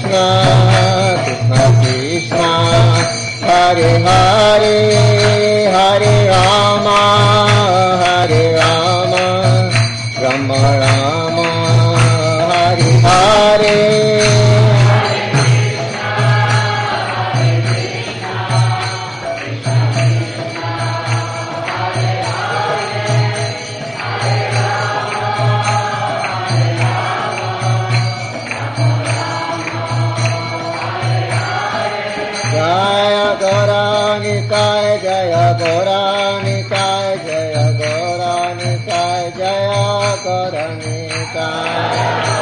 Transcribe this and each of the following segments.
Krishna, Krishna Krishna, Hare Hare, Hare Rama, Hare Rama, Rama Rama, Hare Hare. Jaya Gauranikaya, Jaya Gauranikaya, Jaya Gauranikaya, Jaya Gauranikaya.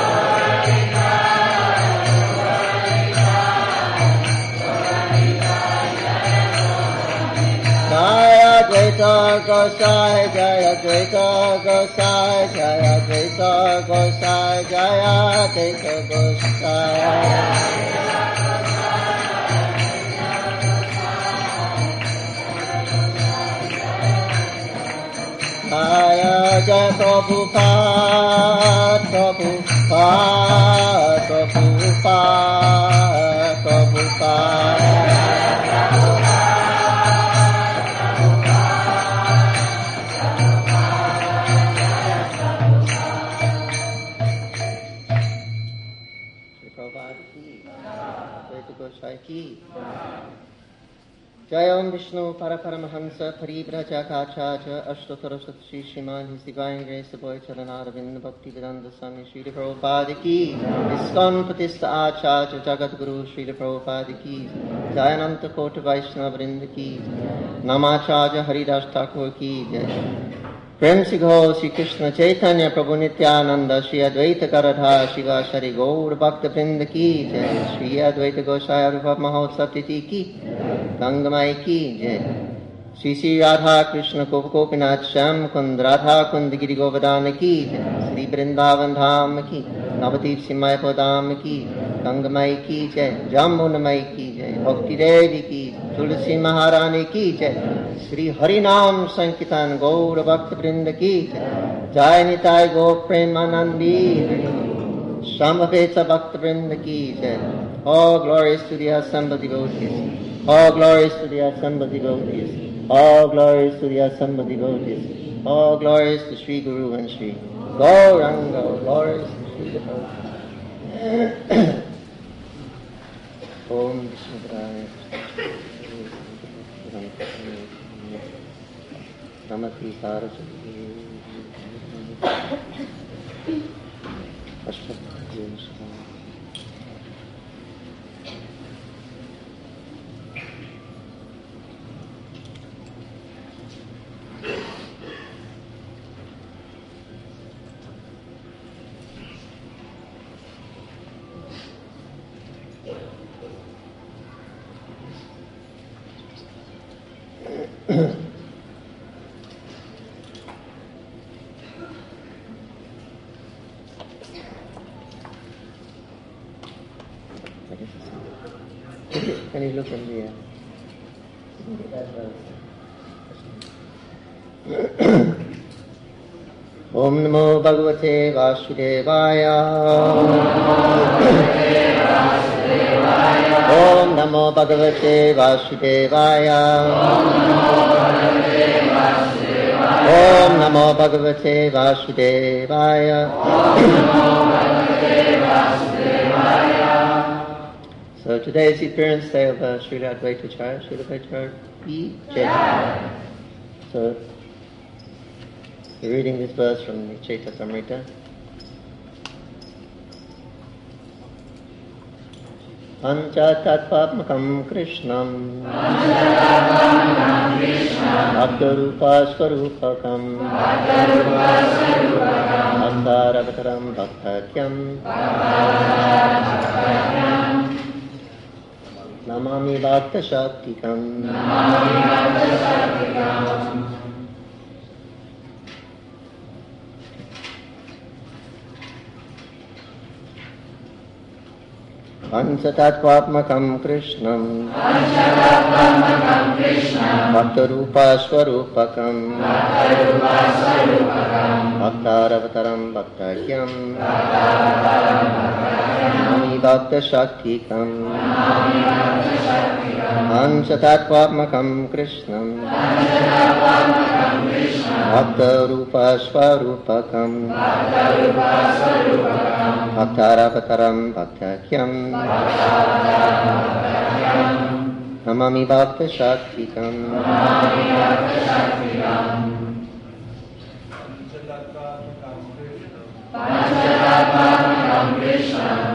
Jaya Dvaita Gosai, Jaya Dvaita Gosai, Jaya Dvaita Gosai, Jaya Dvaita Gosai. Jaya Jaya Prabhupada, Prabhupada, Prabhupada, Prabhupada. Jai Om Vishnu Paraparamahamsa Parivrajakachacha Ashtotarasat Shri Shriman His Divine Grace Boy Charanaravind Bhakti Vedanta Swami Shri Prabhupada Ki Iskon Pratistha Acharya Jagat Guru Shri Prabhupada Ki Jayananta Kota Vaishnava Vrinda Ki Namacharya Haridas Thakur Ki Jai Prem Sigho Shri Krishna Chaitanya Prabhu Nityananda Shri Advaita Karadha Shiva Shari Gaur Bhakta Vrinda Ki Jai Shri Advaita Gosaya Rupa Mahotsav Titi Ki Gangamai Ki Jai Shri Shri Radha Krishna Gopinath Sham Kund Radha Kund Giri Govardhana Ki Jai Shri Vrindavan Dham Ki Navadip Simai Padam Ki Gangamai Ki Jai Jamunamai Ki Jai Bhakti Devi Ki Tulsi Maharani Ki Jai Shri Harinam Sankirtan Gaur Bhakta Vrinda Ki Jai Nitai Go Premanandi Shambhaveta Bhakta Vrinda Ki Jai. All glories to the assembled devotees. All glories to the assembled devotees. All glories to the assembled devotees. All glories to Sri Guru and Sri Gauranga. Glories to Sri devotees. Om Vishnu Padaya. Namati Saraswati Ashwati Can you look in the air? Om Namo Bhagavate Vasudevaya. Om Namo Bhagavate Vasudevaya. Om Namo Bhagavate Vasudevaya. So today is the appearance day of Srila Advaita Acharya, Srila Advaita Ki Jai. So we're reading this verse from the Chaitatamrita. Panchatattvamakam Krishnam Bhaktarupa Swarupakam Bhaktaravasaram Bhaktatyam Namami Bhakta Shaktikam. Panchatattvamakam Krishnam Bhaktarupa Rupa Swarupakam Bhaktaravatam Bhaktakyam Nami Bhakta Shaktikam Panchatattvamakam Krishnam Bhakta Rupa Swarupakam Bhaktaravatam Bhaktakyam Namami Bhakta Shaktikam Panchatattvamakam Krishnam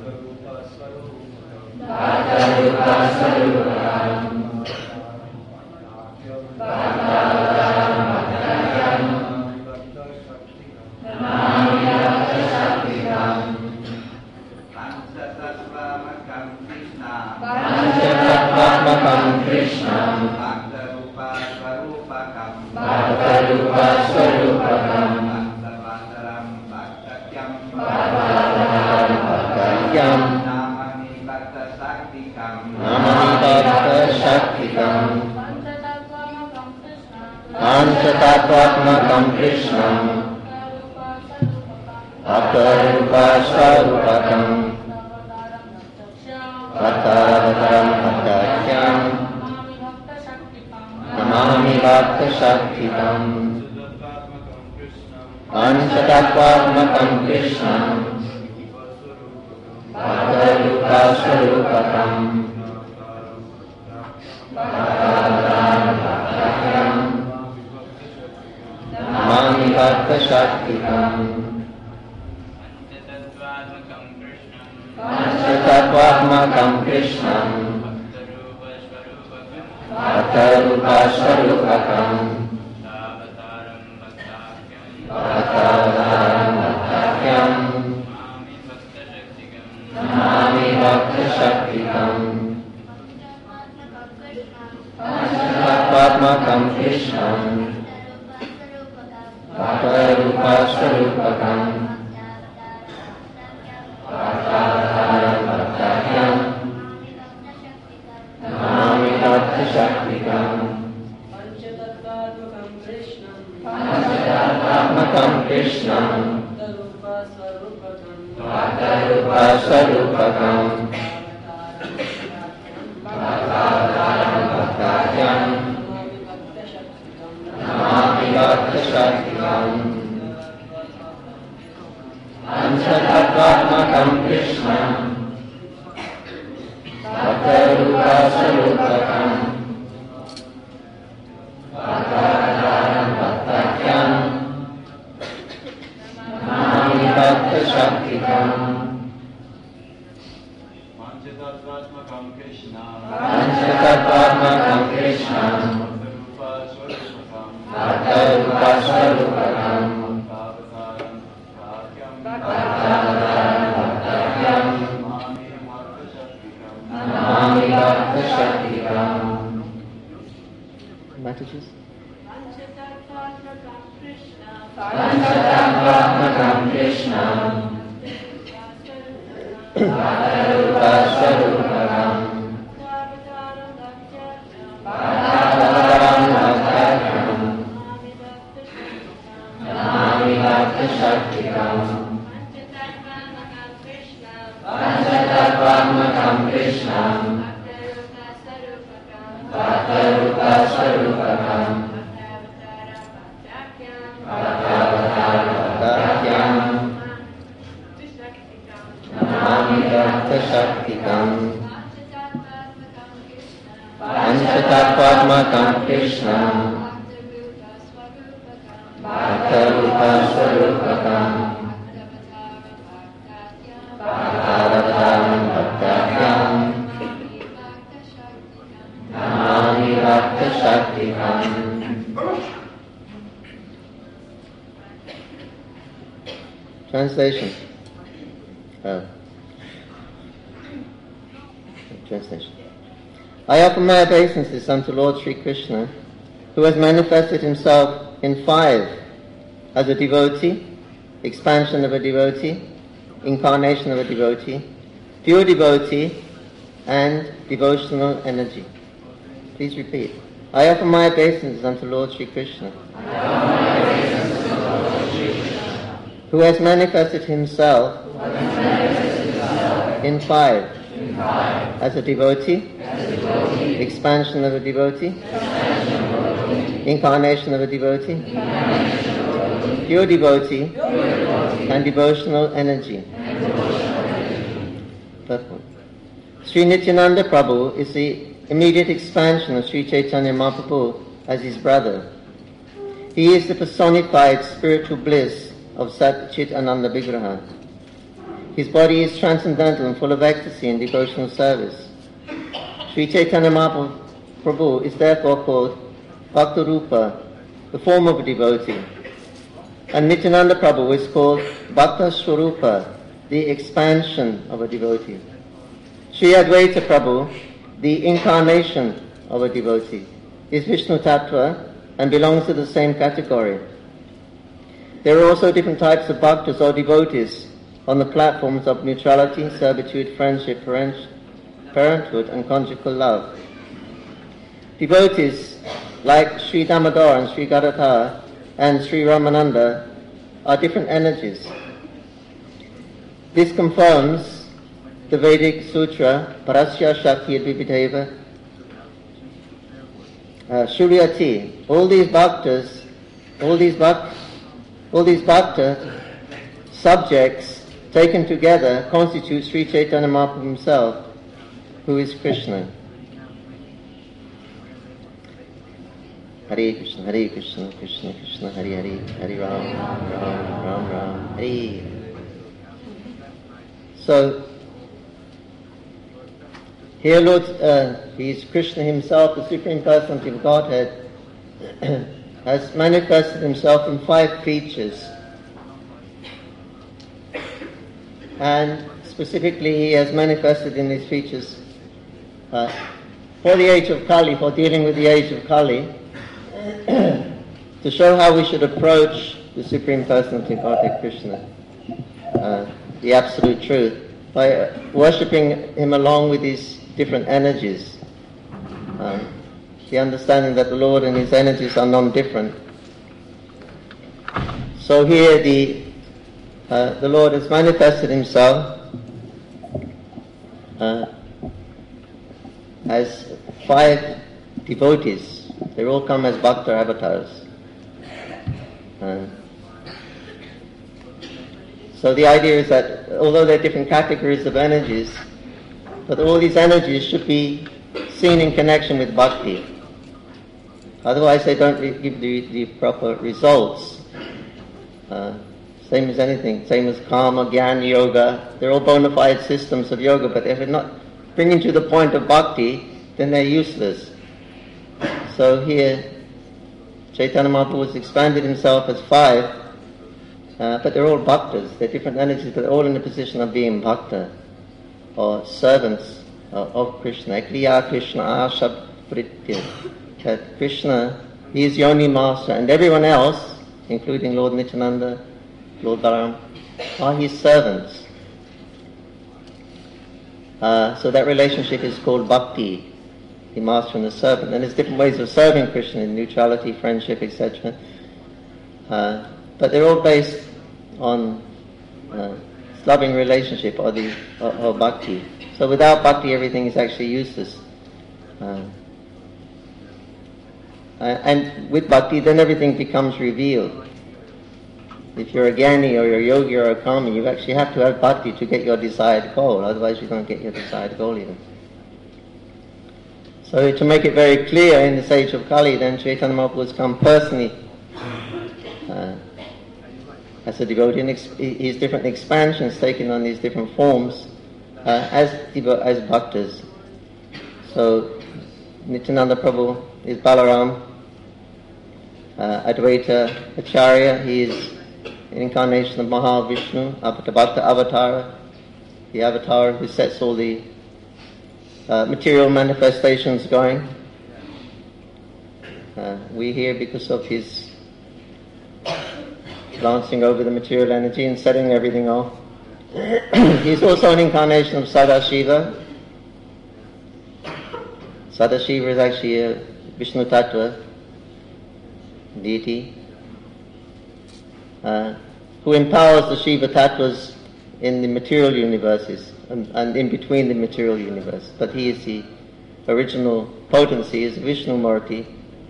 Bhakta Rupa Swarupakam Bhaktaravatam Bhaktakyam Namami Bhakta Shaktikam Panchatattvamakam Krishnam Bhakta Rupa Swarupakam Bhakta Rupa Swarupakam Bhaktaravatam Bhaktakyam Bhaktakyam Namami Bhakta Shaktikam Panchatattvamakam Krishnam Bhakta Rupa Swarupakam Bhaktaravatam Bhaktakyam Namami Bhakta Shaktikam Panchatattvamakam Krishnam Bhakta Rupa Swarupakam Bhaktaravatam Bhaktakyam Namami Bhakta Shaktikam Panchatattvamakam Krishnam Bhakta Rupa Swarupakam Bhaktaravatam Bhaktakyam Namami Bhakta Shaktikam Panchatattvamakam Krishnam Bhakta Rupa Swarupakam Bhaktaravatam Bhaktakyam Namami Bhakta Shaktikam Panchatattvamakam Krishnam Bhakta Rupa Swarupakam Bhaktaravatam Bhaktakyam Namami Bhakta Shaktikam Panchatattvamakam Krishnam Bhakta Rupa Swarupakam Bhaktaravatam Bhaktakyam Namami Bhakta Shaktikam Panchatattvamakam Krishnam Bhakta Rupa Swarupakam Bhaktaravatam Bhaktakyam Namami Bhakta Shaktikam. Mataji's. Panchatattvamakam Krishnam Bhakta Rupa Swarupakam Bhaktaravatam Bhaktakyam Namami Bhakta Shaktikam Panchatattvamakam Krishnam Bhakta Rupa Swarupakam Bhaktaravatam Bhaktakyam Namami Bhakta Shaktikam Panchatattvamakam Krishnam Bhakta Rupa Swarupakam Bhaktaravatam Bhaktakyam Namami Bhakta Shaktikam. Translation. Translation. I offer my obeisances unto Lord Sri Krishna, who has manifested himself in 5 as a devotee, expansion of a devotee, incarnation of a devotee, pure devotee, and devotional energy. Please repeat. I offer my obeisances unto Lord Sri Krishna, who has manifested himself in five, as a devotee, expansion of a devotee, incarnation of a devotee, pure devotee, and devotional energy. Purport. Sri Nityananda Prabhu is the immediate expansion of Sri Chaitanya Mahaprabhu as his brother. He is the personified spiritual bliss of Sat Chit Ananda Vigraha. His body is transcendental and full of ecstasy and devotional service. Sri Chaitanya Mahaprabhu is therefore called Bhakta Rupa, the form of a devotee. And Nityananda Prabhu is called Bhakta Swarupa, the expansion of a devotee. Sri Advaita Prabhu, the incarnation of a devotee, is Vishnu Tattva and belongs to the same category. There are also different types of bhaktas or devotees on the platforms of neutrality, servitude, friendship, parenthood, and conjugal love. Devotees like Sri Damodar and Sri Gadadhar and Sri Ramananda are different energies. This confirms the Vedic sutra Parasya Shakti Advivideva Shuryati. All these bhakta subjects taken together constitute Sri Chaitanya Mahaprabhu himself, who is Krishna. Hare Krishna, Krishna Krishna, Hare Hare, Hare Ram, Ram Ram, Hare. So, here Lord, he is Krishna himself, the Supreme Personality of Godhead, has manifested himself in five features. And specifically he has manifested in these features for the age of Kali, for dealing with the age of Kali, to show how we should approach the Supreme Personality of Godhead, Krishna, the Absolute Truth, by worshipping him along with these different energies. The understanding that the Lord and his energies are non-different. So here the Lord has manifested himself as five devotees. They all come as Bhakta avatars. So the idea is that although there are different categories of energies, but all these energies should be seen in connection with bhakti. Otherwise they don't give the proper results. Same as anything, same as karma, jnana, yoga. They're all bona fide systems of yoga, but if they're not bringing to the point of bhakti, then they're useless. So here, Chaitanya Mahaprabhu has expanded himself as five, but they're all bhaktas. They're different energies, but they're all in the position of being bhakta, or servants of Krishna. Kriya Krishna Ashab Pritya. That Krishna, he is the only master, and everyone else, including Lord Nityananda, Lord Balaram, are his servants. So that relationship is called bhakti, the master and the servant. And there's different ways of serving Krishna, in neutrality, friendship, etc. But they're all based on loving relationship or bhakti. So without bhakti, everything is actually useless. And with bhakti, then everything becomes revealed. If you're a jnani or you're a yogi or a karmi, you actually have to have bhakti to get your desired goal. Otherwise, you don't get your desired goal even. So to make it very clear in this age of Kali, then Chaitanya Mahaprabhu has come personally as a devotee, and his different expansions taken on these different forms as bhaktas. So Nityananda Prabhu is Balaram, Advaita Acharya, he is an incarnation of Mahavishnu, Bhakta Avatar, the avatar who sets all the material manifestations going. We're here because of his glancing over the material energy and setting everything off. He's also an incarnation of Sadashiva. Sadashiva is actually Vishnu Tattva, deity, who empowers the Shiva Tattvas in the material universes and in between the material universe. But he is the original potency, is Vishnu Murti,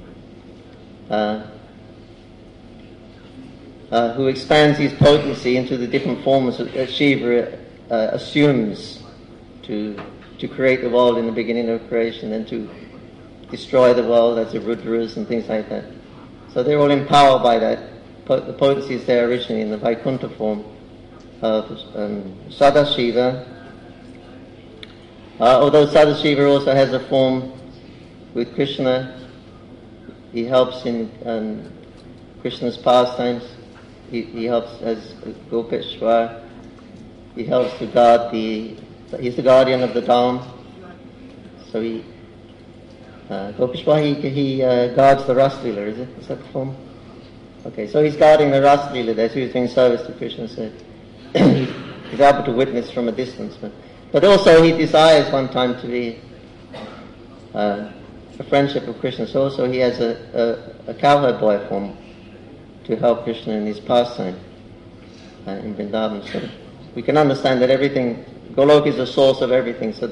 who expands his potency into the different forms that Shiva assumes to create the world in the beginning of creation and to destroy the world as the Rudras and things like that. So they're all empowered by that. The potency is there originally in the Vaikuntha form of Sadashiva. Although Sadashiva also has a form with Krishna, he helps in Krishna's pastimes. He helps as Gopeshwar. He helps to guard he's the guardian of the Dham. So Gopeshwar, he guards the Ras Leela, is it? Is that the form? Okay, so he's guarding the Ras Leela there, so he's doing service to Krishna, so he's able to witness from a distance. But also he desires one time to be a friendship of Krishna, so also he has a cowherd boy form to help Krishna in his pastime in Vrindavan. So we can understand that everything, Goloka is the source of everything, so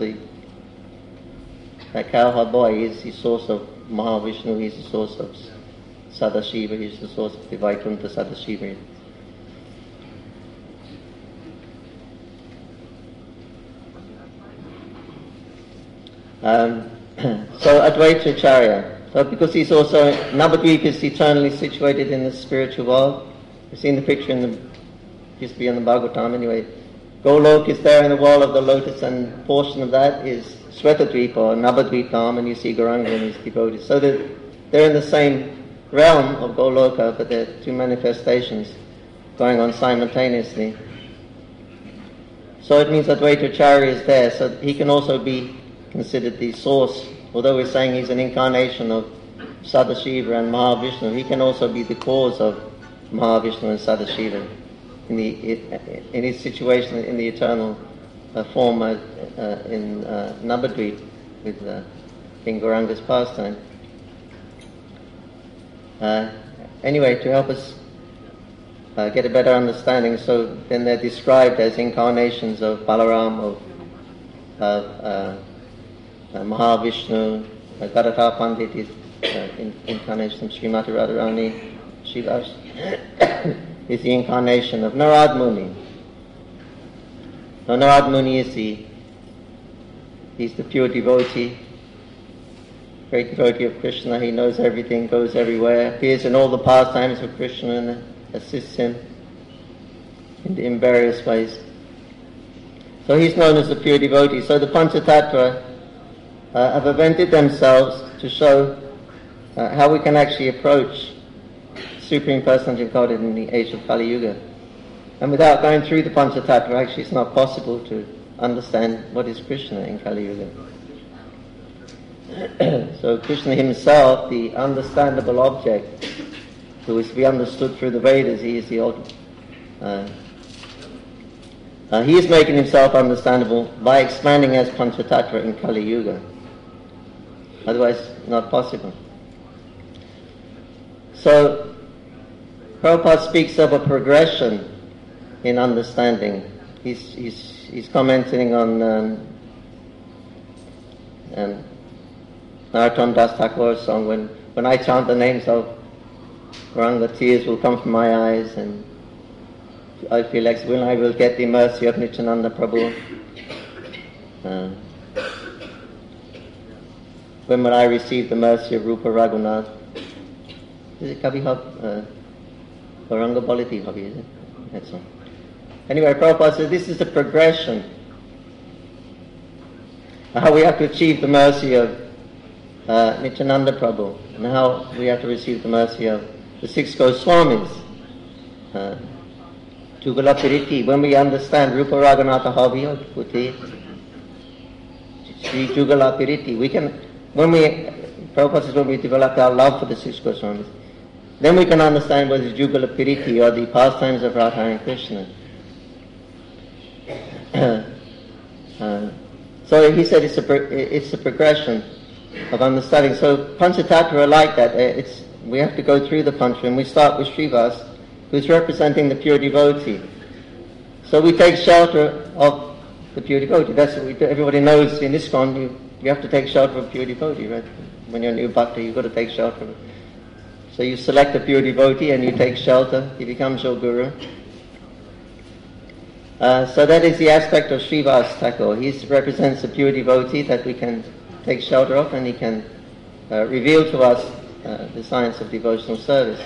that cowherd boy is the source of Mahavishnu, he's the source of Sadashiva, he's the source of the Vaikuntha Sadashiva. So Advaita Acharya, so because he's also, Navadvip is eternally situated in the spiritual world. You've seen the picture used to be in the Bhagavatam anyway. Golok is there in the wall of the lotus, and portion of that is Svetadvip or Navadvip Dham, and you see Gauranga and his devotees. So they're in the same realm of Goloka, but they're two manifestations going on simultaneously. So it means Advaita Acharya is there, so he can also be considered the source. Although we're saying he's an incarnation of Sadashiva and Mahavishnu, he can also be the cause of Mahavishnu and Sadashiva in his situation in the eternal form in Navadvip with King Gauranga's pastime. Anyway, to help us get a better understanding, so then they're described as incarnations of Balaram, of Mahavishnu. Gadadhar Pandit is incarnation of Srimati Radharani. Shiva is the incarnation of Narad Muni. Now Narad Muni he's the pure devotee, great devotee of Krishna. He knows everything, goes everywhere, appears in all the pastimes of Krishna and assists him in various ways. So he's known as the pure devotee. So the Panchatattva have invented themselves to show how we can actually approach Supreme Personality of Godhead in the age of Kali Yuga. And without going through the Panchatattva, actually it's not possible to understand what is Krishna in Kali Yuga. So Krishna himself, the understandable object, who is to be understood through the Vedas, he is the ultimate. He is making himself understandable by expanding as Panchatattva in Kali Yuga. Otherwise, not possible. So, Prabhupada speaks of a progression in understanding. He's commenting on Narottam Das Thakur's song, when I chant the names of Gauranga, tears will come from my eyes, and I feel like I will get the mercy of Nityananda Prabhu. When will I receive the mercy of Rupa Raghunath? Is it Kabhi Gauranga Baliti Kabhi, is it? That's all. Anyway, Prabhupada says this is the progression. How we have to achieve the mercy of Nityananda Prabhu, and how we have to receive the mercy of the six Goswamis. Jugala Piriti, when we understand Rupa Raghunatha Havi Puti, Sri Jugala Piriti, Prabhupada says when we develop our love for the six Goswamis, then we can understand what is Jugala Piriti, or the pastimes of Radha and Krishna. So he said it's a progression. of understanding. So Panchatattva are like that. We have to go through the Pancha, and we start with Srivas, who's representing the pure devotee. So we take shelter of the pure devotee. That's what we do. Everybody knows in ISKCON you have to take shelter of pure devotee, right? When you're a new bhakti, you've got to take shelter of it. So you select a pure devotee and you take shelter. He becomes your guru. So that is the aspect of Srivas Thakur. He represents a pure devotee that we can take shelter of, and he can reveal to us the science of devotional service.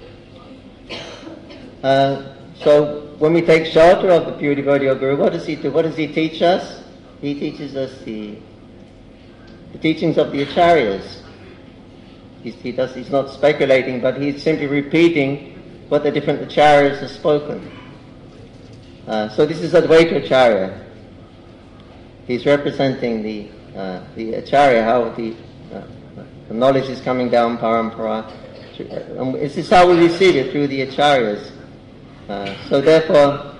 So when we take shelter of the pure devotee or guru, what does he do? What does he teach us? He teaches us the teachings of the acharyas. He's not speculating, but he's simply repeating what the different acharyas have spoken. So this is Advaita Acharya. He's representing the Acharya, how the knowledge is coming down parampara. This is how we receive it, through the Acharyas. So therefore,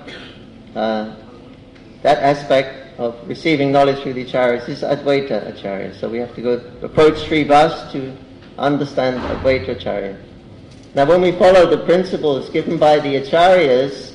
that aspect of receiving knowledge through the Acharyas is Advaita Acharya. So we have to go approach Srivas to understand Advaita Acharya. Now when we follow the principles given by the Acharyas,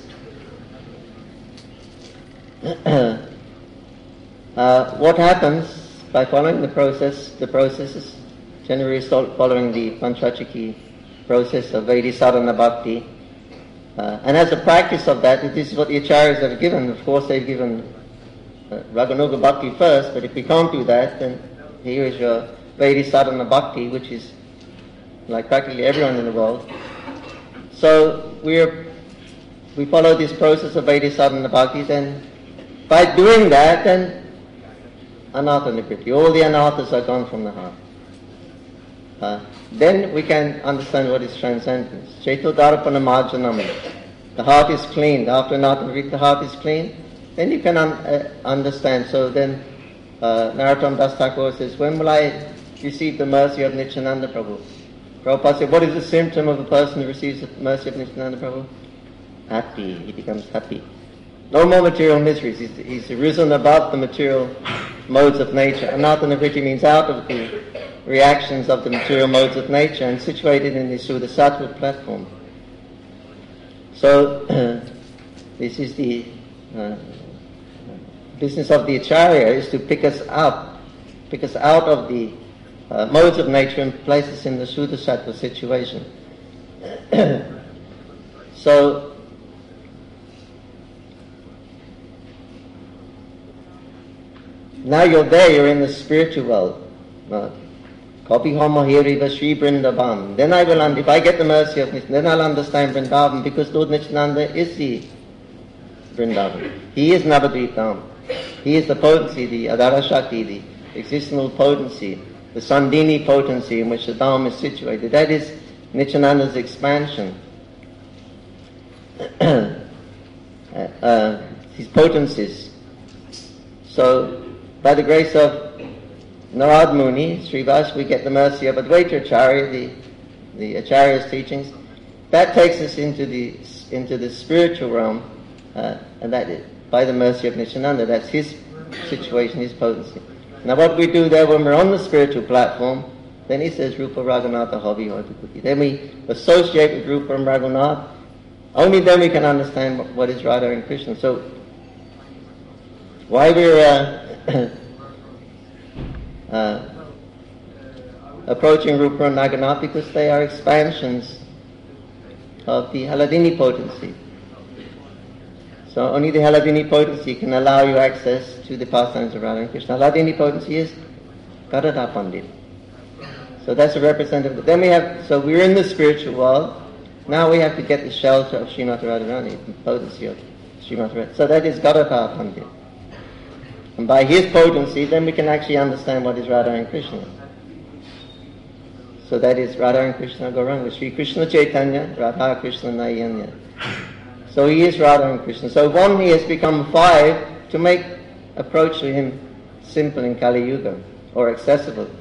what happens by following the process is generally following the Panchachaki process of Vaidhi Sadhana Bhakti. And as a practice of that, this is what the Acharyas have given. Of course they've given Raganuga Bhakti first, but if we can't do that, then here is your Vaidhi Sadhana Bhakti, which is like practically everyone in the world. So we follow this process of Vaidhi Sadhana Bhakti, then by doing that, then Anartha Nivriti, all the anarthas are gone from the heart. Then we can understand what is transcendence. Cheto Dharapana Marjanam. The heart is clean. After Anartha Nivriti, the heart is clean. Then you can understand. So then Narottam Das Thakur says, when will I receive the mercy of Nityananda Prabhu? Prabhupada said, what is the symptom of a person who receives the mercy of Nityananda Prabhu? Happy. He becomes happy. No more material miseries. He's risen above the material modes of nature. Anartha Nivriti means out of the reactions of the material modes of nature and situated in the Sudasattva platform. So this is the business of the Acharya, is to pick us out of the modes of nature and place us in the Sudasattva situation. So now you're there, you're in the spiritual world. Kopi Homo Hiriva Sri Vrindavan. Then I will, if I get the mercy of Nityananda, then I'll understand Vrindavan, because Lord Nityananda is the Vrindavan. He is Navadvip Dham. He is the potency, the Adara Shakti, the existential potency, the Sandini potency in which the Dham is situated. That is Nityananda's expansion. His potencies. So, by the grace of Narad Muni, Srivas, we get the mercy of Advaita Acharya, the Acharya's teachings. That takes us into the spiritual realm, and that is by the mercy of Nityananda. That's his situation, his potency. Now what we do there when we're on the spiritual platform, then he says Rupa Raghunatha Hobi Hotukuti. Then we associate with Rupa and Raghunath. Only then we can understand what is Radha and Krishna. So why we're approaching Rupa and Raghunath, because they are expansions of the Haladini potency. So only the Haladini potency can allow you access to the pastimes of Radha and Krishna. Haladini potency is Gadadhar Pandit. So that's a representative. Then we're in the spiritual world. Now we have to get the shelter of Srimati Radharani, the potency of Srimati Radharani. So that is Gadadhar Pandit. And by his potency, then we can actually understand what is Radha and Krishna. So that is Radha and Krishna Gauranga, Sri Krishna Chaitanya, Radha Krishna Nayanya. So he is Radha and Krishna. So one, he has become five to make approach to him simple in Kali Yuga, or accessible.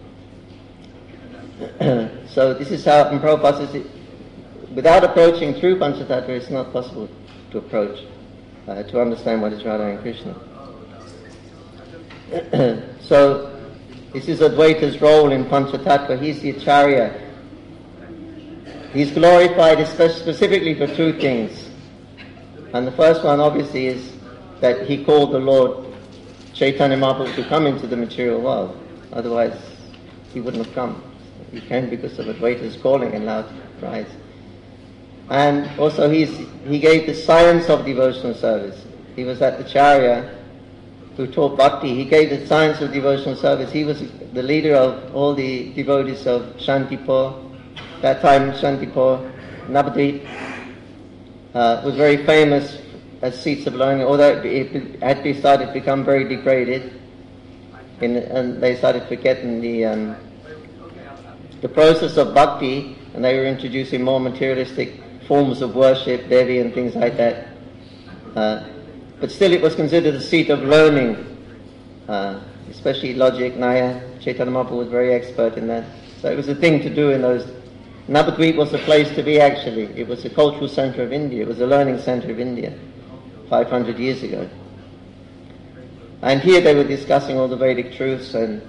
So this is how, and Prabhupada says, without approaching through Panchatattva, it's not possible to approach, to understand what is Radha and Krishna. So This is Advaita's role in Panchatattva. He's the Acharya. He's glorified specifically for two things. And the first one, obviously, is that he called the Lord Chaitanya Mahaprabhu to come into the material world. Otherwise, he wouldn't have come. He came because of Advaita's calling and loud cries. And also, he gave the science of devotional service. He was that Acharya who taught bhakti. He gave the science of devotional service. He was the leader of all the devotees of Shantipur. That time, Shantipur, Navadvip, was very famous as seats of learning, although it had started to become very degraded, and they started forgetting the process of bhakti, and they were introducing more materialistic forms of worship, Devi and things like that. But still it was considered a seat of learning, especially logic, Nyaya. Chaitanya Mahaprabhu was very expert in that. So it was a thing to do in those. Navadvip was the place to be, actually. It was the cultural center of India. It was the learning center of India 500 years ago. And here they were discussing all the Vedic truths and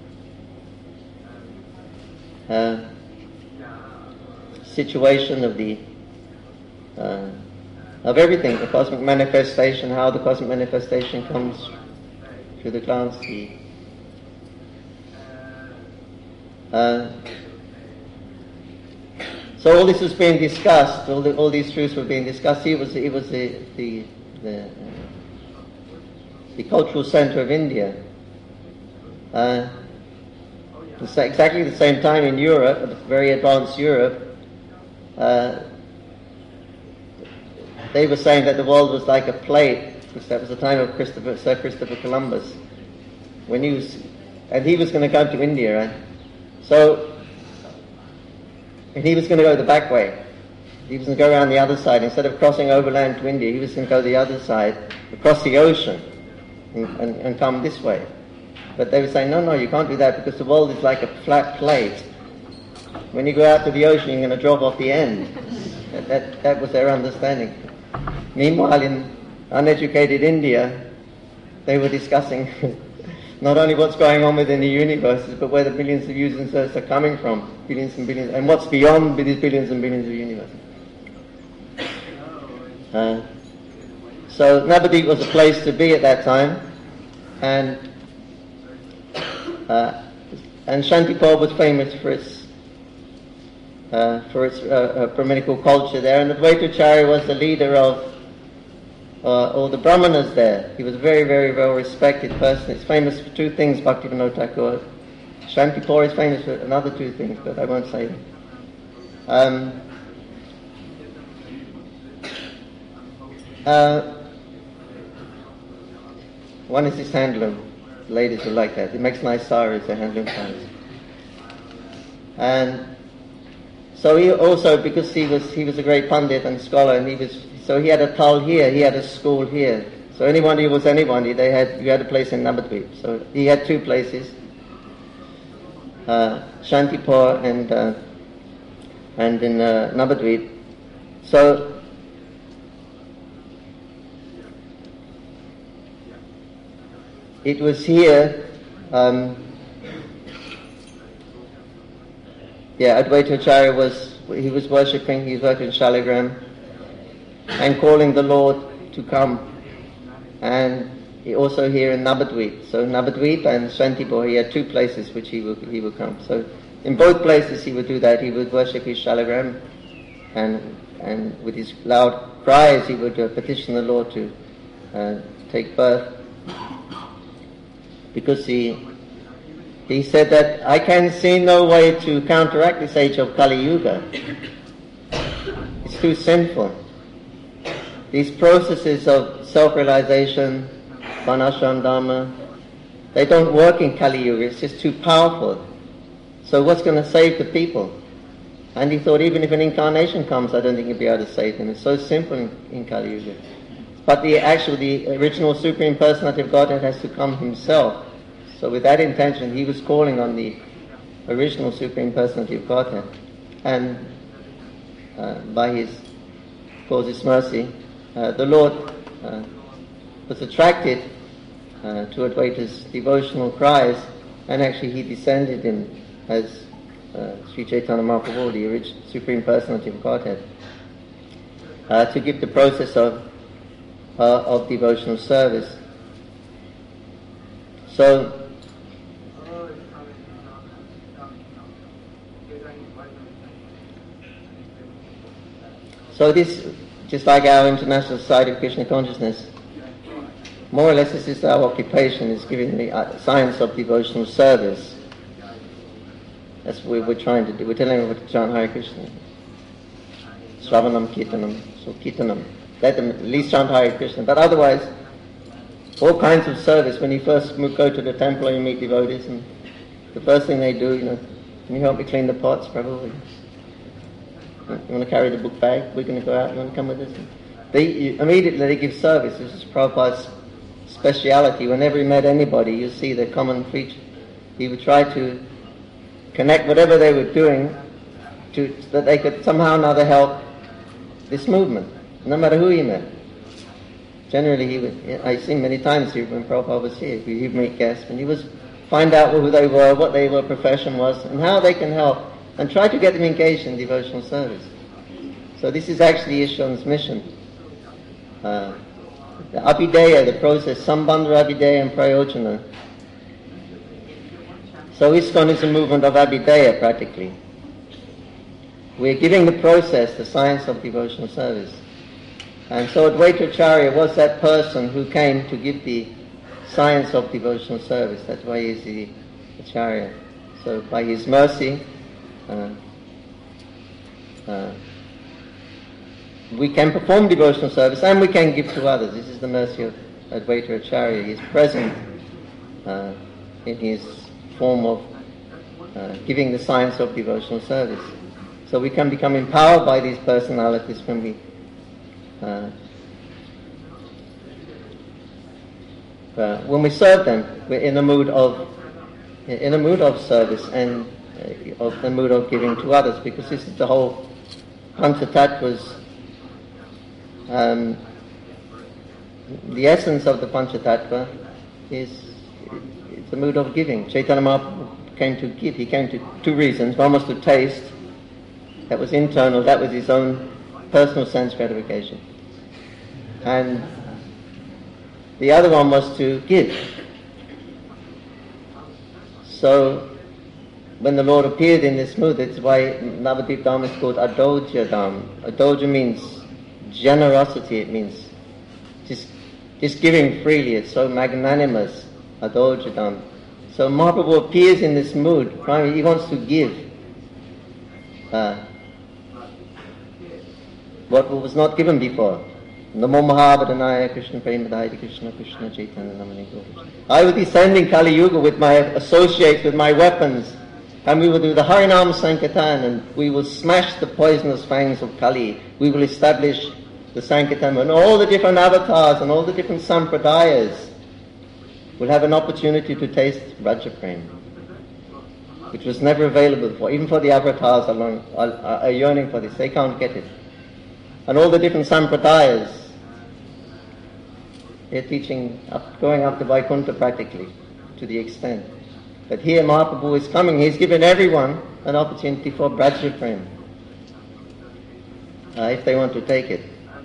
situation of the of everything, the cosmic manifestation, how the cosmic manifestation comes through the glance. So all this was being discussed. All these truths were being discussed. It was the cultural center of India. Exactly the same time in Europe, very advanced Europe. They were saying that the world was like a plate, because that was the time of Sir Christopher Columbus, when he was going to come to India, right? And he was going to go the back way. He was going to go around the other side. Instead of crossing overland to India, he was going to go the other side, across the ocean, and come this way. But they were saying, no, you can't do that, because the world is like a flat plate. When you go out to the ocean, you're going to drop off the end. That was their understanding. Meanwhile, in uneducated India, they were discussing not only what's going on within the universe, but where the billions of universes are coming from, billions and billions, and what's beyond these billions and billions of universes. So Navadvip was a place to be at that time, and Shantipur was famous for its Brahminical culture there, and Advaita Acharya was the leader of all the Brahmanas there. He was a very, very well respected person. It's famous for two things, Bhaktivinoda Thakur. Shantipur is famous for another two things, but I won't say them. One is his handloom. Ladies will like that. It makes nice saris, the handloom saris. And so he also, because he was a great Pandit and scholar, and he had a tal here, he had a school here. So anybody who was anybody, you had a place in Navadvip. So he had two places, Shantipur and in Navadvip. So it was here. Advaita Acharya was worshipping. He was working in Shaligram and calling the Lord to come. And he also here in Navadvip. So Navadvip and Shantipur, he had two places which he would come. So in both places he would do that. He would worship his Shaligram, and with his loud cries he would petition the Lord to take birth. Because he said that I can see no way to counteract this age of Kali Yuga. It's too sinful. These processes of self-realization, Varnashram Dharma, they don't work in Kali Yuga. It's just too powerful. So what's going to save the people? And he thought even if an incarnation comes, I don't think he'll be able to save them. It's so simple in Kali Yuga. But the original Supreme Personality of Godhead has to come himself. So with that intention, he was calling on the original Supreme Personality of Godhead. And by his mercy, the Lord was attracted to Advaita's devotional cries And actually he descended in as Sri Chaitanya Mahaprabhu, the original Supreme Personality of Godhead, to give the process of devotional service. So this, just like our International Society of Krishna Consciousness, more or less this is our occupation, is giving the science of devotional service. That's what we're trying to do. We're telling them to chant Hare Krishna. Shravanam Kirtanam. So Kirtanam. Let them at least chant Hare Krishna. But otherwise, all kinds of service. When you first go to the temple and you meet devotees, and the first thing they do, can you help me clean the pots, Prabhu? You want to carry the book bag? We're going to go out. You want to come with us? Immediately they give service. This is Prabhupada's speciality. Whenever he met anybody, you see the common feature. He would try to connect whatever they were doing so that they could somehow or another help this movement, no matter who he met. Generally, he would. I've seen many times here when Prabhupada was here. He'd meet guests, and he would find out who they were, what their profession was, and how they can help, and try to get them engaged in devotional service. So this is actually Ishwan's mission. The Abhideya, the process, Sambandha, Abhideya and Prayojana. So ISKCON is a movement of Abhideya practically. We're giving the process, the science of devotional service. And so Advaita Acharya was that person who came to give the science of devotional service. That's why he's the Acharya. So by his mercy, we can perform devotional service and we can give to others. This is the mercy of Advaita Acharya. He is present in his form of giving the science of devotional service. So we can become empowered by these personalities when we serve them. We're in a mood of service and of the mood of giving to others, because this is the whole Panchatattvas. The essence of the Panchatattva is it's the mood of giving. Chaitanya Mahaprabhu came to give. He came to two reasons. One was to taste. That was internal. That was his own personal sense gratification. And the other one was to give. So when the Lord appeared in this mood, that's why Navadvip Dham is called Adodhya Dham. Adodhya means generosity. It means just giving freely. It's so magnanimous. Adodhya Dham. So Mahaprabhu appears in this mood. He wants to give what was not given before. Namo Mahabhadanaya Krishna Premadaya Krishna Krishna Chaitanya Namani Krishna. I will descend in Kali Yuga with my associates, with my weapons, and we will do the Harinam Sankirtan, and we will smash the poisonous fangs of Kali. We will establish the Sankirtan, and all the different avatars and all the different sampradayas will have an opportunity to taste Raja Prem, which was never available before. Even for the avatars are yearning for this. They can't get it. And all the different sampradayas, they're teaching, going up to Vaikuntha practically, to the extent. But here Mahaprabhu is coming, he's given everyone an opportunity for Braja Prem, if they want to take it.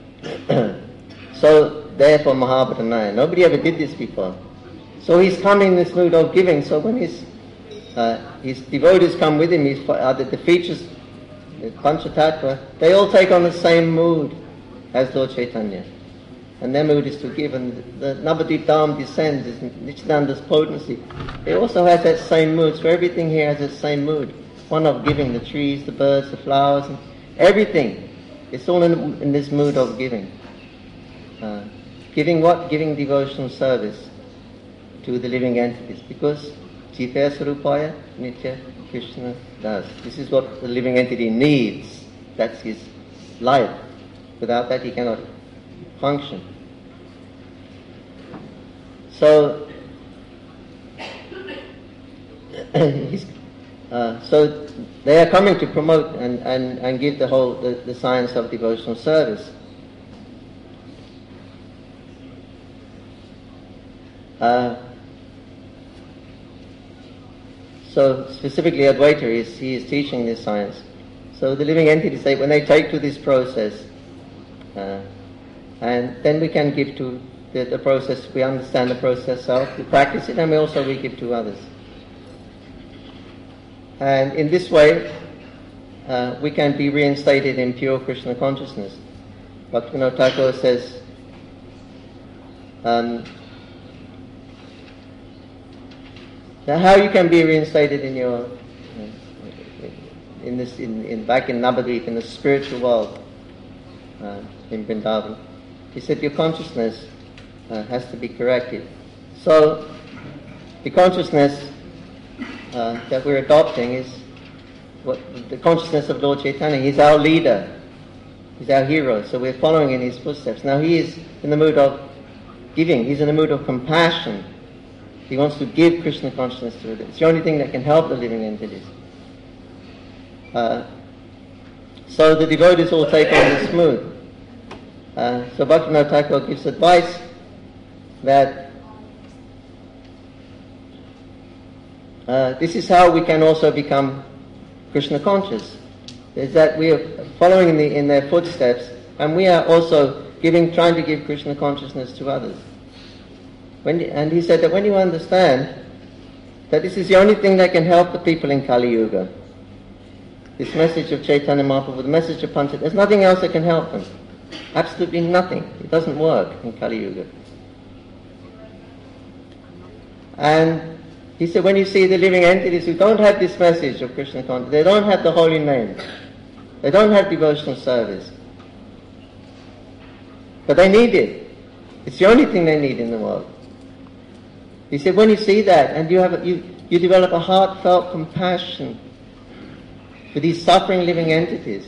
So, therefore Mahabhadanaya. Nobody ever did this before. So he's coming in this mood of giving. So when his devotees come with him, the features, the Panchatattva, they all take on the same mood as Lord Chaitanya. And their mood is to give. And the Navadvip Dham descends, is Nityananda's potency. It also has that same mood. So everything here has that same mood. One of giving, the trees, the birds, the flowers, and everything. It's all in this mood of giving. Giving what? Giving devotional service to the living entities. Because Jivya Sarupaya Nitya Krishna does. This is what the living entity needs. That's his life. Without that he cannot function. So, so they are coming to promote and give the science of devotional service. So specifically Advaita he is teaching this science. So the living entities, when they take to this process, and then we can give to the process, we understand the process ourselves, we practice it, and we give to others. And in this way, we can be reinstated in pure Krishna consciousness. Bhaktivinoda Thakur says, now how you can be reinstated in your back in Navadvip, in the spiritual world, in Vrindavan. He said your consciousness has to be corrected. So the consciousness that we're adopting is the consciousness of Lord Chaitanya. He's our leader. He's our hero. So we're following in his footsteps. Now he is in the mood of giving. He's in the mood of compassion. He wants to give Krishna consciousness to it. It's the only thing that can help the living entities. So the devotees all take on this mood. So Bhaktivinoda Thakur gives advice that this is how we can also become Krishna conscious. Is that we are following in their footsteps, and we are also trying to give Krishna consciousness to others. And he said that when you understand that this is the only thing that can help the people in Kali Yuga, this message of Chaitanya Mahaprabhu, the message of Panchadhara, there's nothing else that can help them. Absolutely nothing. It doesn't work in Kali Yuga. And he said when you see the living entities who don't have this message of Krishna consciousness, they don't have the holy name, they don't have devotional service, but they need it. It's the only thing they need in the world. He said when you see that and you develop a heartfelt compassion for these suffering living entities,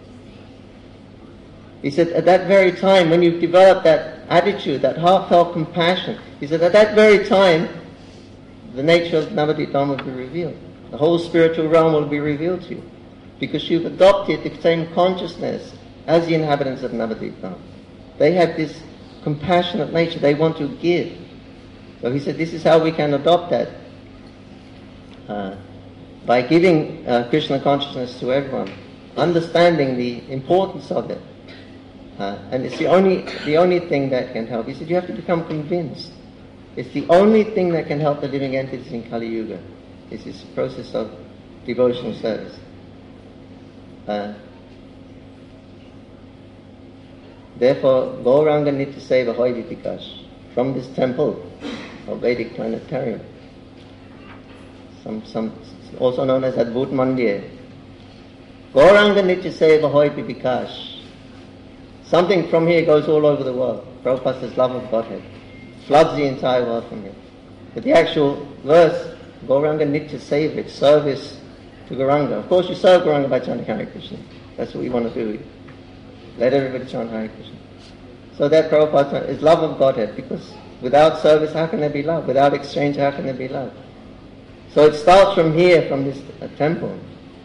he said at that very time when you develop that attitude, that heartfelt compassion, he said at that very time the nature of Navadvip Dham will be revealed. The whole spiritual realm will be revealed to you, because you've adopted the same consciousness as the inhabitants of Navadvip Dham. They have this compassionate nature, they want to give. So he said this is how we can adopt that, by giving Krishna consciousness to everyone, understanding the importance of it. And it's the only thing that can help. He said you have to become convinced. It's the only thing that can help the living entities in Kali Yuga. It's this process of devotional service. Therefore, Gauranga Nitya Seva Hoy Vipikash, from this temple of Vedic planetarium, some also known as Adbhut Mandir, Gauranga Nitya Seva Hoy Vipikash. Something from here goes all over the world. Prabhupada says love of Godhead floods the entire world from here. But the actual verse, Gauranga Nitya Seva, it's service to Gauranga. Of course you serve Gauranga by chanting Hare Krishna. That's what we want to do. Let everybody chant Hare Krishna. So that Prabhupada is love of Godhead, because without service how can there be love? Without exchange how can there be love? So it starts from here, from this temple.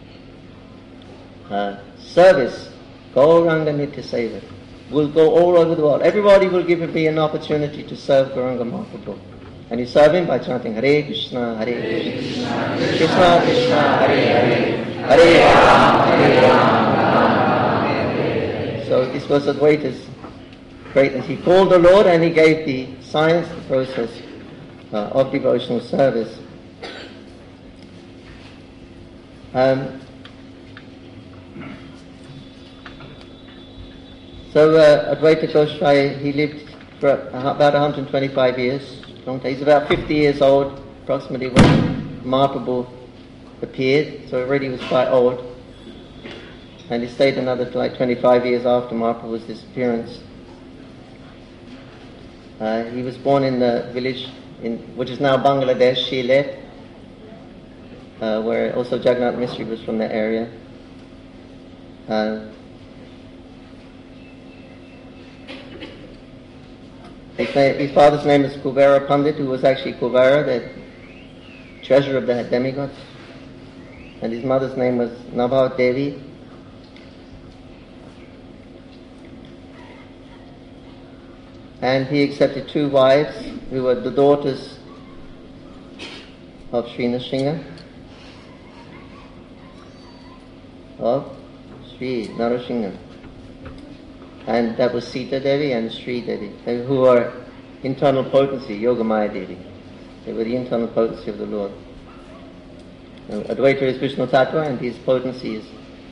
Service, Gauranga Nitya Seva, will go all over the world. Everybody will be an opportunity to serve Gauranga Mahaprabhu. And you serve him by chanting Hare Krishna, Hare Krishna, Krishna Krishna, Hare Hare, Hare Rama, Hare Rama. So this was Advaita's greatness. He called the Lord and he gave the science, the process of devotional service. So Advaita Goswami, he lived for about 125 years. He's about 50 years old, approximately, when Mahaprabhu appeared, so already he was quite old. And he stayed another 25 years after Mahaprabhu's disappearance. He was born in the village which is now Bangladesh, Sylhet, where also Jagannath Mistry was from that area. His father's name is Kuvera Pandit, who was actually Kuvera, the treasurer of the demigods. And his mother's name was Nabha Devi. And he accepted two wives who were the daughters of Sri Nrsimha. of Sri Narasimha. And that was Sita Devi and Sri Devi, who are internal potency, Yogamaya Devi. They were the internal potency of the Lord. Advaita is Vishnu Tattva, and his potency is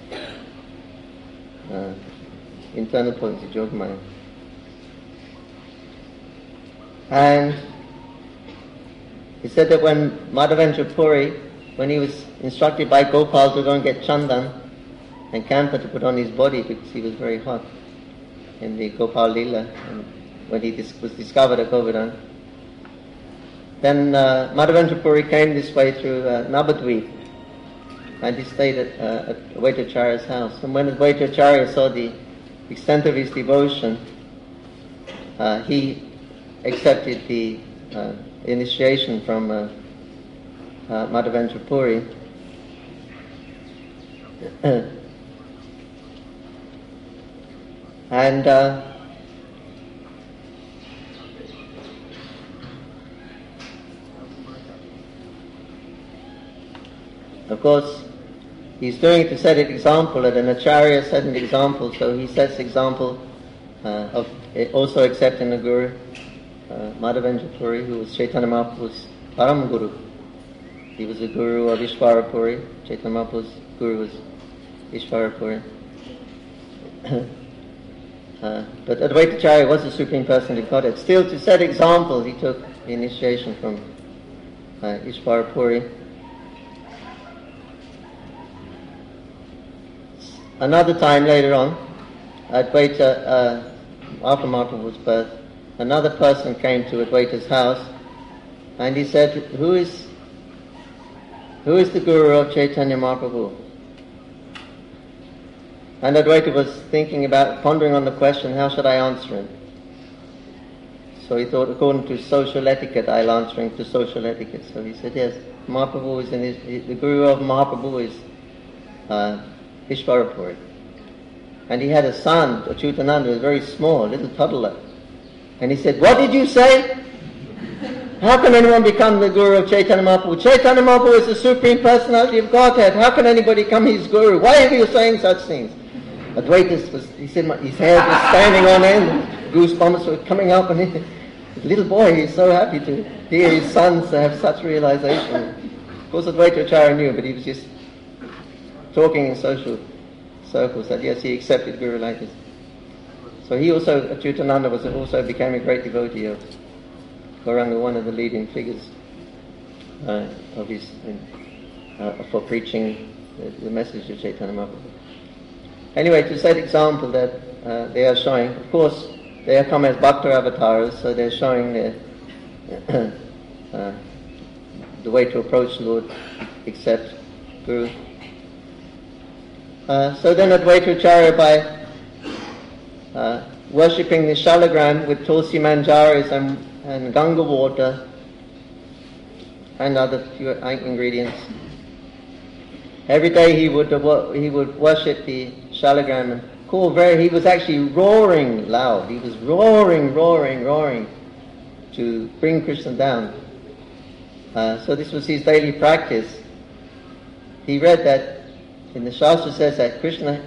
internal potency, Yogamaya. And he said that when Madhavendra Puri, when he was instructed by Gopal to go and get chandan and camphor to put on his body because he was very hot in the Gopal Lila, and when he was discovered at Govardhan, then Madhavendra Puri came this way through Navadvip, and he stayed at Advaitacharya's house. And when Advaitacharya saw the extent of his devotion, he accepted the initiation from Madhavendra Puri. And of course, he's doing it to set an example, and an acharya set an example, so he sets example of also accepting the Guru, Madhavendra Puri, who was Chaitanya Mahaprabhu's Param Guru. He was the Guru of Ishvara Puri. Chaitanya Mahaprabhu's Guru was Ishvara Puri. But Advaitacharya was the Supreme Personality of Godhead. Still, to set example, he took the initiation from Ishvara Puri. Another time later on, Advaita, after Mahaprabhu's birth, another person came to Advaita's house, and he said, Who is the Guru of Chaitanya Mahaprabhu? And Advaita was pondering on the question, how should I answer him? So he thought, according to social etiquette, I'll answer him to social etiquette. So he said, yes, Mahaprabhu is the Guru of Mahaprabhu is Ishvara Puri. And he had a son, Achyutananda, who was very small, a little toddler. And he said, what did you say? How can anyone become the Guru of Chaitanya Mahaprabhu? Chaitanya Mahaprabhu is the Supreme Personality of Godhead. How can anybody become his Guru? Why are you saying such things? Advaita he said, his hair was standing on end, goosebumps were coming up, and the little boy, he's so happy to hear his sons have such realization. Of course, Advaita Acharya knew, but he was just talking in social circles that yes, he accepted Guru like this. So he also, Achyutananda also became a great devotee of Gauranga, one of the leading figures of his for preaching the message of Chaitanya Mahaprabhu. Anyway, to set example that they are showing, of course, they have come as Bhakta avatars, so they're showing the way to approach the Lord, accept Guru. So then Advaita Acharya, by worshipping the shalagram with tulsi manjaris and Ganga water and other pure ingredients, every day he would worship the shalagram and call he was actually roaring loud. He was roaring to bring Krishna down. So this was his daily practice. He read that in the Shastra says that Krishna,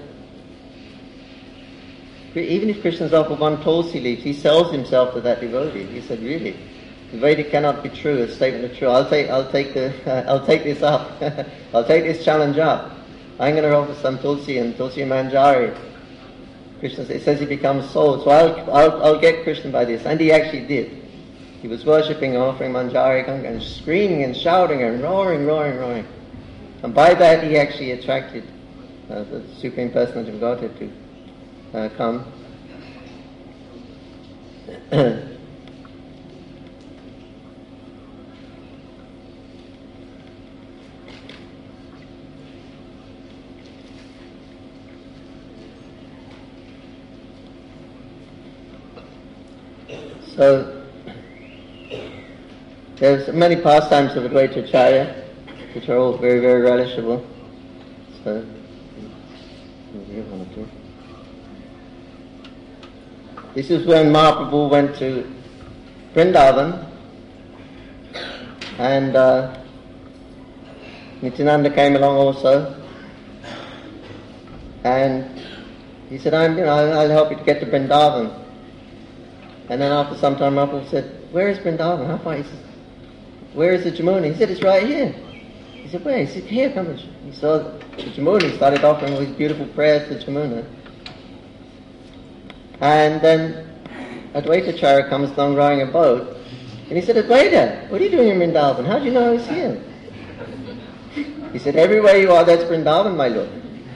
even if Krishna's offered one tulsi leaf, he sells himself to that devotee. He said, really, the Veda cannot be true, a statement of truth. I'll take this up. I'll take this challenge up. I'm going to offer some tulsi and tulsi manjari. Krishna says he becomes soul, so I'll get Krishna by this. And he actually did. He was worshipping and offering manjari and screaming and shouting and roaring. And by that he actually attracted the Supreme Personality of Godhead to come. So there's many pastimes of Advaita Acharya, which are all very, very relishable. So this is when Mahaprabhu went to Vrindavan, and Nityananda came along also. And he said, I'll help you to get to Vrindavan. And then after some time, Mahaprabhu said, where is Vrindavan? How far? He said, where is the Jamuna? He said, it's right here. He said, where? He said, here, come. He saw the Jamuna. He started offering all these beautiful prayers to Jamuna. And then Advaitacharya comes along rowing a boat. And he said, Advaita, what are you doing in Vrindavan? How do you know I was here? He said, everywhere you are, that's Vrindavan, my lord.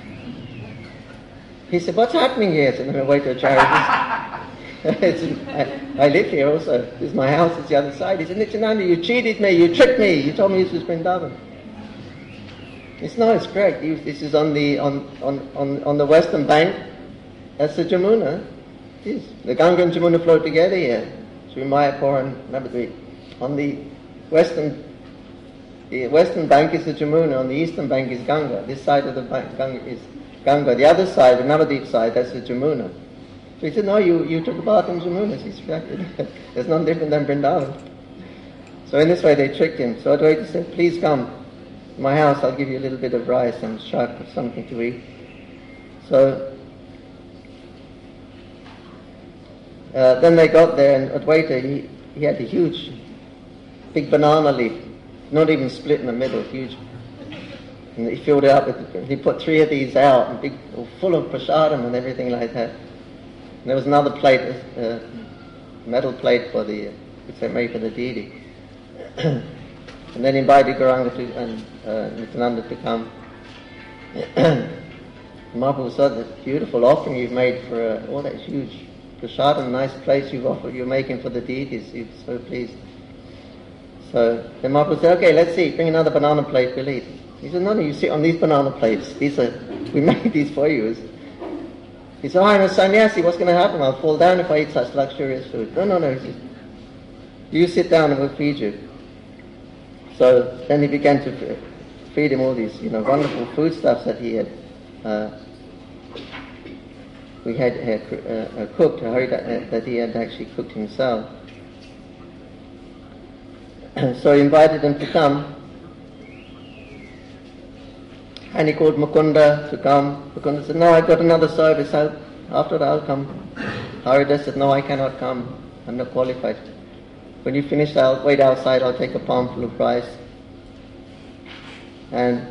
He said, what's happening here? I said, Advaitacharya, I live here also. This is my house, it's the other side. He said, Nityananda, you cheated me, you tricked me, you told me this was Vrindavan. He said, no, it's correct. This is on the western bank. That's the Jamuna. Yes. The Ganga and Jamuna flow together here. Through Mayapur and Navadvip. On the western bank is the Jamuna, on the eastern bank is Ganga. This side of the bank Ganga is Ganga. The other side, the Navadvip side, that's the Jamuna. So he said, no, you took a bath in Jamuna. He's corrected. It's none different than Vrindavan. So in this way they tricked him. So Advaita said, please come to my house, I'll give you a little bit of rice and shak or something to eat. So then they got there, and Advaita, he had a huge, big banana leaf, not even split in the middle, huge. And he filled it up with, he put 3 of these out, and big, full of prasadam and everything like that. And there was another plate, a metal plate for the, which they made for the deity. And then invited Gauranga and Nityananda to come. Mahaprabhu said, that beautiful offering you've made for all that huge prasadam, nice place you're making for the deities. He was so pleased. So then Mahaprabhu said, okay, let's see, bring another banana plate, we'll eat. He said, no, you sit on these banana plates. We made these for you. He said, I'm a sannyasi, what's going to happen? I'll fall down if I eat such luxurious food. No, he said, you sit down and we'll feed you. So then he began to feed him all these, wonderful foodstuffs that he had cooked, that he had actually cooked himself. So he invited them to come, and he called Mukunda to come. Mukunda said, no, I've got another service, after that I'll come. Haridas said, no, I cannot come, I'm not qualified. When you finish, I'll wait outside, I'll take a palm full of rice. And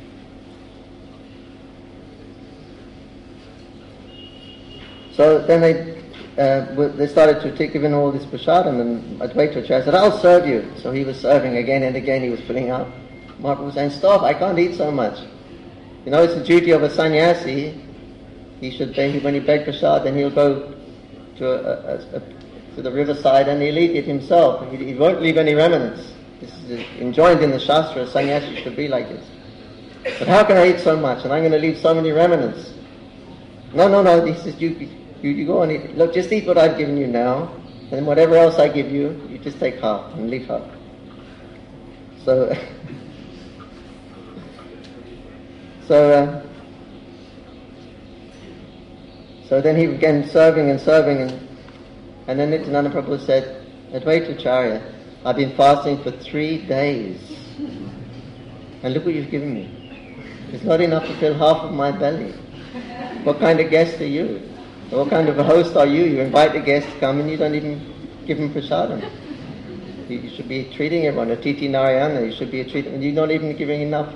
so then they started to take even all this prasadam, and Advaitacharya said, I'll serve you. So he was serving again and again, he was filling up. Mahaprabhu was saying, stop, I can't eat so much. It's the duty of a sannyasi. He should beg, when he begs prasad, then he'll go to the riverside and he'll eat it himself. He won't leave any remnants. This is enjoined in the Shastra, a sannyasi should be like this. But how can I eat so much and I'm going to leave so many remnants? No, he says, you go and eat. Look, just eat what I've given you now, and whatever else I give you, you just take half and leave half. So, so then he began serving, and then Nityananda Prabhu said, Advaitacharya, I've been fasting for 3 days, and look what you've given me. It's not enough to fill half of my belly. What kind of guest are you? What kind of a host are you? You invite the guest to come and you don't even give him prasadam. You should be treating everyone, a Titi Narayana, you should be treating, and you're not even giving enough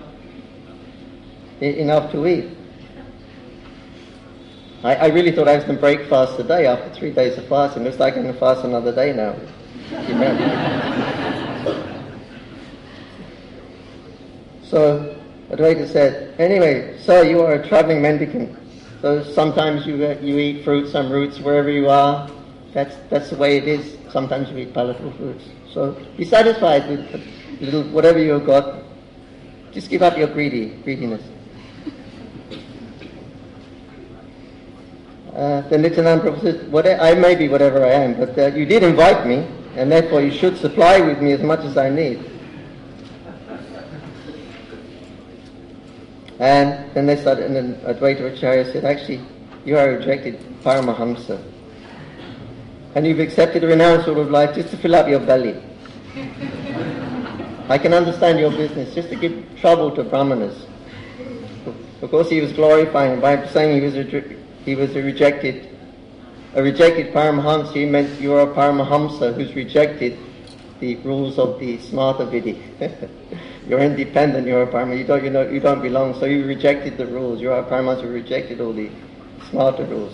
to eat. I really thought I was going to break fast today after 3 days of fasting. Looks like I'm going to fast another day now. So Advaita said, anyway, sir, you are a traveling mendicant. So sometimes you eat fruits and roots wherever you are. That's the way it is. Sometimes you eat palatable fruits. So be satisfied with little whatever you've got. Just give up your greediness. Then Nityananda Prabhu says, I may be whatever I am, but you did invite me, and therefore you should supply with me as much as I need. And then they started, and then Advaita Acharya said, actually, you are a rejected Paramahamsa. And you've accepted a renounced sort of life just to fill up your belly. I can understand your business, just to give trouble to brahmanas. Of course, he was glorifying by saying he was a rejected Paramahamsa. He meant you are a Paramahamsa who's rejected the rules of the Smarta Vidhi. You're independent. You're a Paramahamsa. You don't belong. So you rejected the rules. You're a Paramahamsa who rejected all the Smarta rules.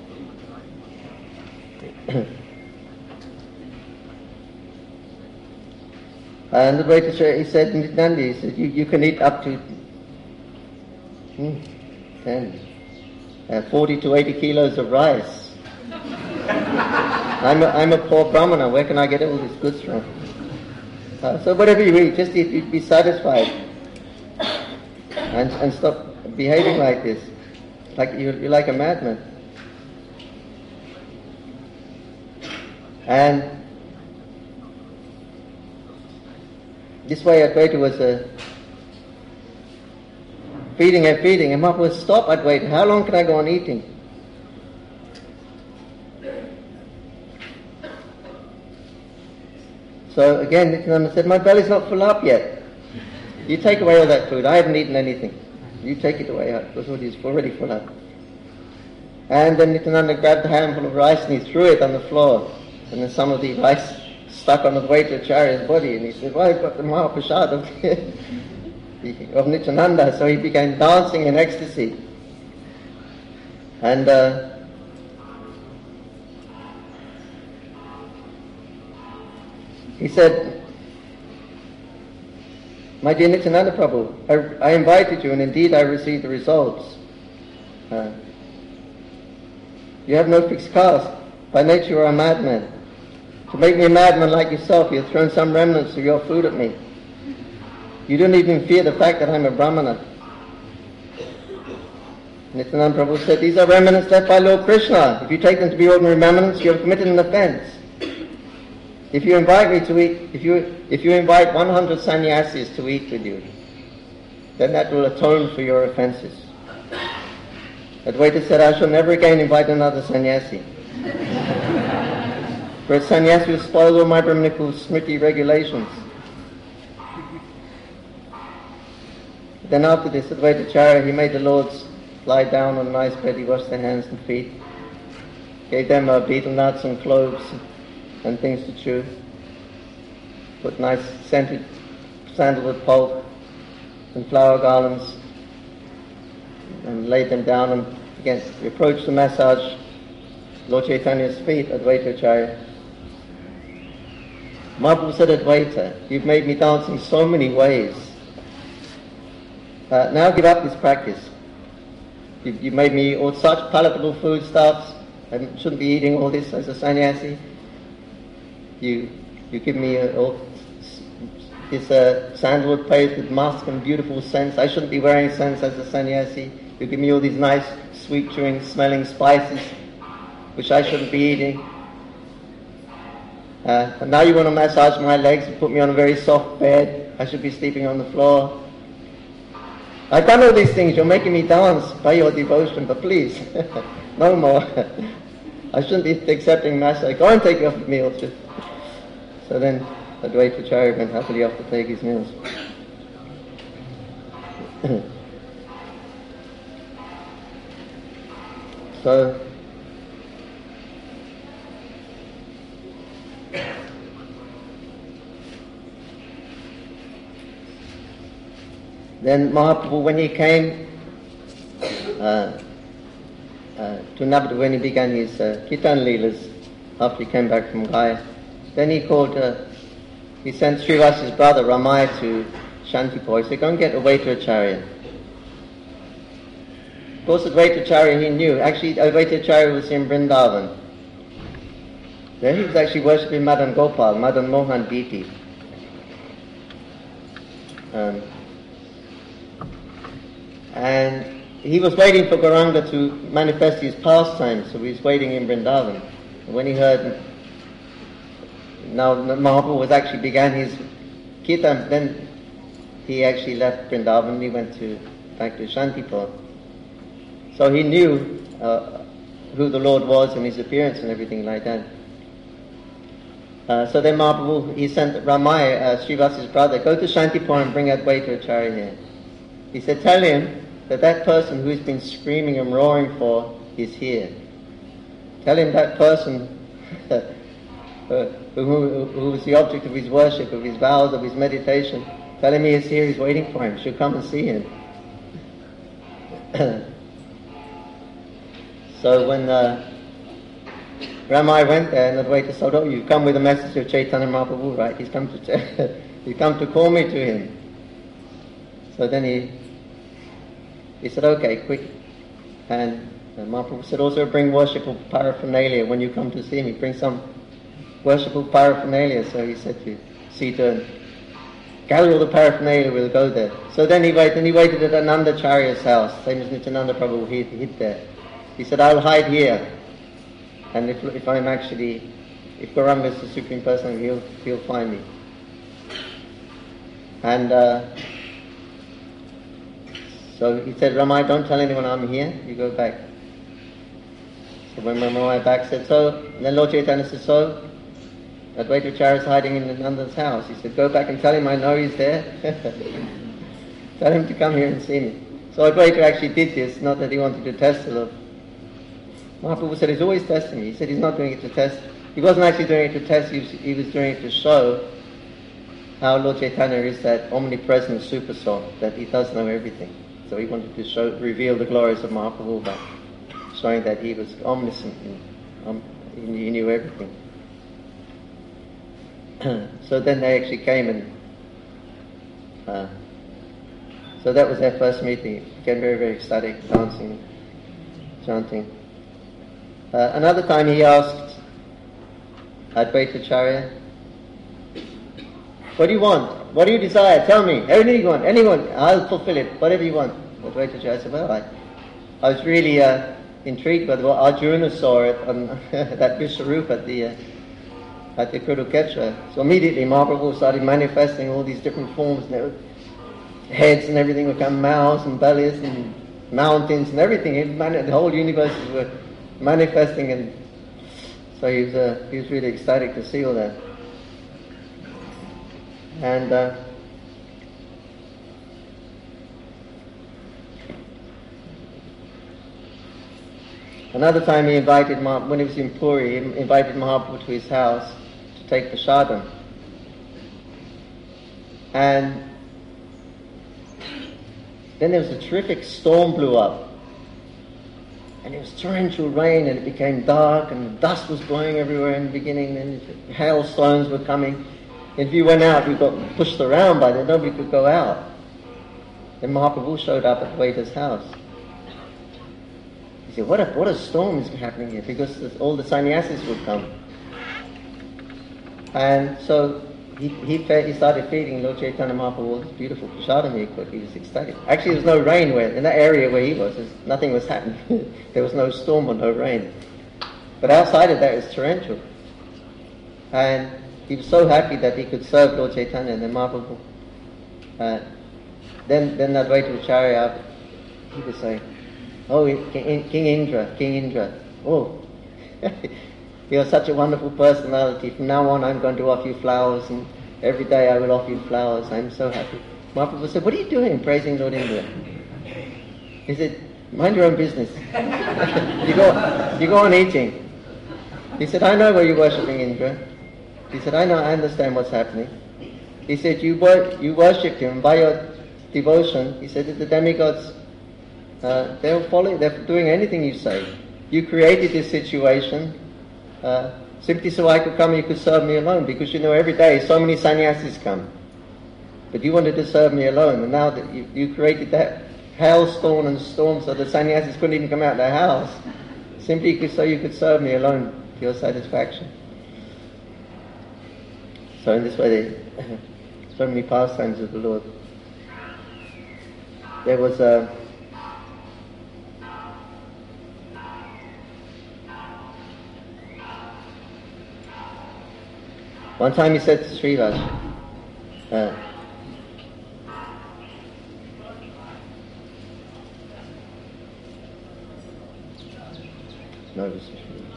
And the Advaita Acharya, he said, Nityananda, he said, you can eat up to 40 to 80 kilos of rice. I'm a poor Brahmana, where can I get all these goods from? So whatever you eat, just eat, be satisfied. And stop behaving like this. Like you're like a madman. And this way Advaita was feeding and Mahaprabhu was, stop Advaita, how long can I go on eating? So again, Nityananda said, my belly's not full up yet. You take away all that food, I haven't eaten anything. You take it away, because it's already full up. And then Nityananda grabbed a handful of rice and he threw it on the floor. And then some of the rice stuck on the Advaita Acharya's body, and he said, well, I've got the Mahaprasad of Nityananda. So he began dancing in ecstasy. And he said, my dear Nityananda Prabhu, I invited you, and indeed I received the results. You have no fixed caste. By nature you are a madman. To make me a madman like yourself, you have thrown some remnants of your food at me. You don't even fear the fact that I'm a Brahmana. Nityananda Prabhu said, these are remnants left by Lord Krishna. If you take them to be ordinary remnants, you have committed an offense. If you invite me to eat, if you invite 100 sannyasis to eat with you, then that will atone for your offenses. Advaita said, I shall never again invite another sannyasi. For a sannyasi will spoil all my Brahminical smriti regulations. Then after this, Advaita Acharya, he made the lords lie down on a nice bed. He washed their hands and feet, gave them betel nuts and cloves and things to chew, put nice scented sandalwood pulp and flower garlands, and laid them down and again approached to massage Lord Chaitanya's feet, Advaita Acharya. Mahaprabhu said, Advaita, you've made me dance in so many ways. Now give up this practice. You've made me eat all such palatable foodstuffs. I shouldn't be eating all this as a sannyasi. You give me all this sandalwood paste with musk and beautiful scents. I shouldn't be wearing scents as a sannyasi. You give me all these nice, sweet chewing, smelling spices, which I shouldn't be eating. And now you want to massage my legs and put me on a very soft bed. I should be sleeping on the floor. I've done all these things. You're making me dance by your devotion, but please, no more. I shouldn't be accepting massage. Go and take your meals. So then Advaita Acharya went happily off to take his meals. So then Mahaprabhu, when he came to Navadvip, when he began his Kirtan Leelas, after he came back from Gaya, then he sent Srivas's brother Ramai to Shantipur. He said, go and get Advaita Acharya. Of course, Advaita Acharya he knew. Actually, Advaita Acharya was in Vrindavan. There he was actually worshipping Madan Gopal, Madan Mohan deity. And he was waiting for Gauranga to manifest his pastime, so he was waiting in Vrindavan. And when he heard now Mahaprabhu was actually began his kirtan, then he actually left Vrindavan. He went back to Shantipur. So he knew who the Lord was and his appearance and everything like that. So then Mahaprabhu, he sent Ramai, Srivas's brother, go to Shantipur and bring Advaita Acharya here. He said, tell him that that person who's been screaming and roaring for is here. Tell him that person who was the object of his worship, of his vows, of his meditation, tell him he is here, he's waiting for him, should come and see him. So when Ramai went there, and the waiter said, "Oh, you've come with a message of Chaitanya Mahaprabhu, right? He's come to call me to him." So then he said, "Okay, quick." And Mahaprabhu said, "Also bring worshipful paraphernalia when you come to see me. Bring some worshipful paraphernalia." So he said to Sita, "Gather all the paraphernalia, we'll go there." So then he waited at Anandacharya's house, same as Nityananda Prabhu hid there. He said, "I'll hide here, and if Gauranga is the Supreme Personality, he'll find me." And so he said, "Ramai, don't tell anyone I'm here, you go back." So when Ramai back said so, and then Lord Chaitanya said, "So, Advaita Acharya is hiding in Nanda's house." He said, "Go back and tell him I know he's there." Tell him to come here and see me. So Advaita actually did this, not that he wanted to test the Lord. Mahaprabhu said he's always testing me. He said he's not doing it to test. He wasn't actually doing it to test, he was doing it to show how Lord Chaitanya is that omnipresent super soul, that he does know everything. So he wanted to reveal the glories of Mahaprabhu by showing that he was omniscient and he knew everything. So then they actually came and so that was their first meeting. It became very, very ecstatic, dancing, chanting. Another time he asked Advaita Acharya, "What do you want? What do you desire? Tell me. Anything you want. Anyone. I'll fulfill it. Whatever you want." Advaita Acharya said, "Well, I was really intrigued by what Arjuna saw on that Vishwarupa at the Kurukshetra. So immediately Mahaprabhu started manifesting all these different forms. Heads and everything would come, mouths and bellies and mountains and everything. The whole universe were manifesting, and so he was really ecstatic to see all that. And another time he invited when he was in Puri, he invited Mahaprabhu to his house to take prasadam. And then there was a terrific storm blew up. And it was torrential rain, and it became dark, and dust was blowing everywhere in the beginning, and hailstones were coming. If you went out, you got pushed around by that, nobody could go out. Then Mahaprabhu showed up at Advaita's house. He said, what a storm is happening here, because all the sannyasis would come. And so he started feeding Lord Chaitanya Mahaprabhu all this beautiful prasadam he cooked. He was ecstatic. Actually, there was no rain in that area where he was. Nothing was happening. There was no storm or no rain. But outside of that, it was torrential. And he was so happy that he could serve Lord Chaitanya and then Mahaprabhu. Then Advaita Acharya, he would say, "Oh, King Indra, oh, you're such a wonderful personality. From now on, I'm going to offer you flowers, and every day I will offer you flowers. I'm so happy." Mahaprabhu said, "What are you doing praising Lord Indra?" He said, "Mind your own business. you go on eating." He said, "I know where you're worshipping Indra." He said, "I know, I understand what's happening." He said, you worshipped him by your devotion." He said that the demigods, they're doing anything you say. You created this situation simply so I could come and you could serve me alone, because you know every day so many sannyasis come. But you wanted to serve me alone, and now that you created that hailstorm and storm so the sannyasis couldn't even come out of their house, simply so you could serve me alone to your satisfaction. So in this way, so many pastimes of the Lord. There was one time he said to Srivas, no, this is Srivas.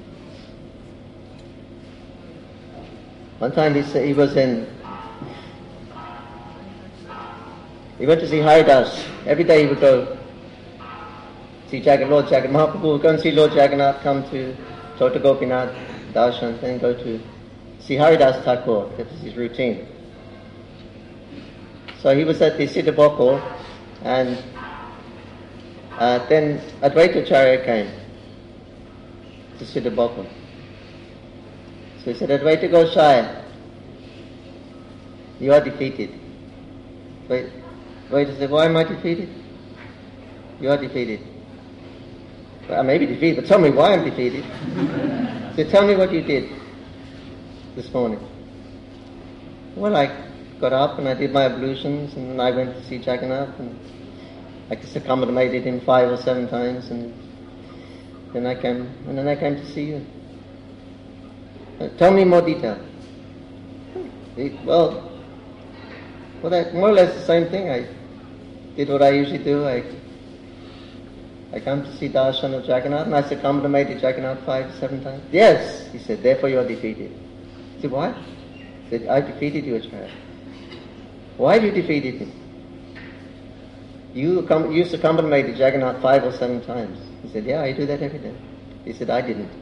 One time he said he went to see Haridas. Every day he would go see Lord Jagannath. Mahaprabhu will go and see Lord Jagannath, come to Chota Gopinath darshan, then go to see Haridas Thakur. That was his routine. So he was at the Siddha Bokal, and then Advaita Acharya came to Siddha Bokal. So he said, Advaita Gosai, you are defeated. Advaita said, why am I defeated? You are defeated. Well, I may be defeated, but tell me why I'm defeated. So tell me what you did this morning. Well, I got up and I did my ablutions, and I went to see Jagannath, and I circumambulated him 5 or 7 times, and then I came to see you. Tell me more detail. Well, that more or less the same thing. I did what I usually do. I come to see darshan of Jagannath, and I circumambulated Jagannath 5 or 7 times. Yes, he said, therefore you are defeated. I said, what? He said, I defeated you, Acharya. Why have you defeated him? You circumambulated Jagannath 5 or 7 times. He said, yeah, I do that every day. He said, I didn't.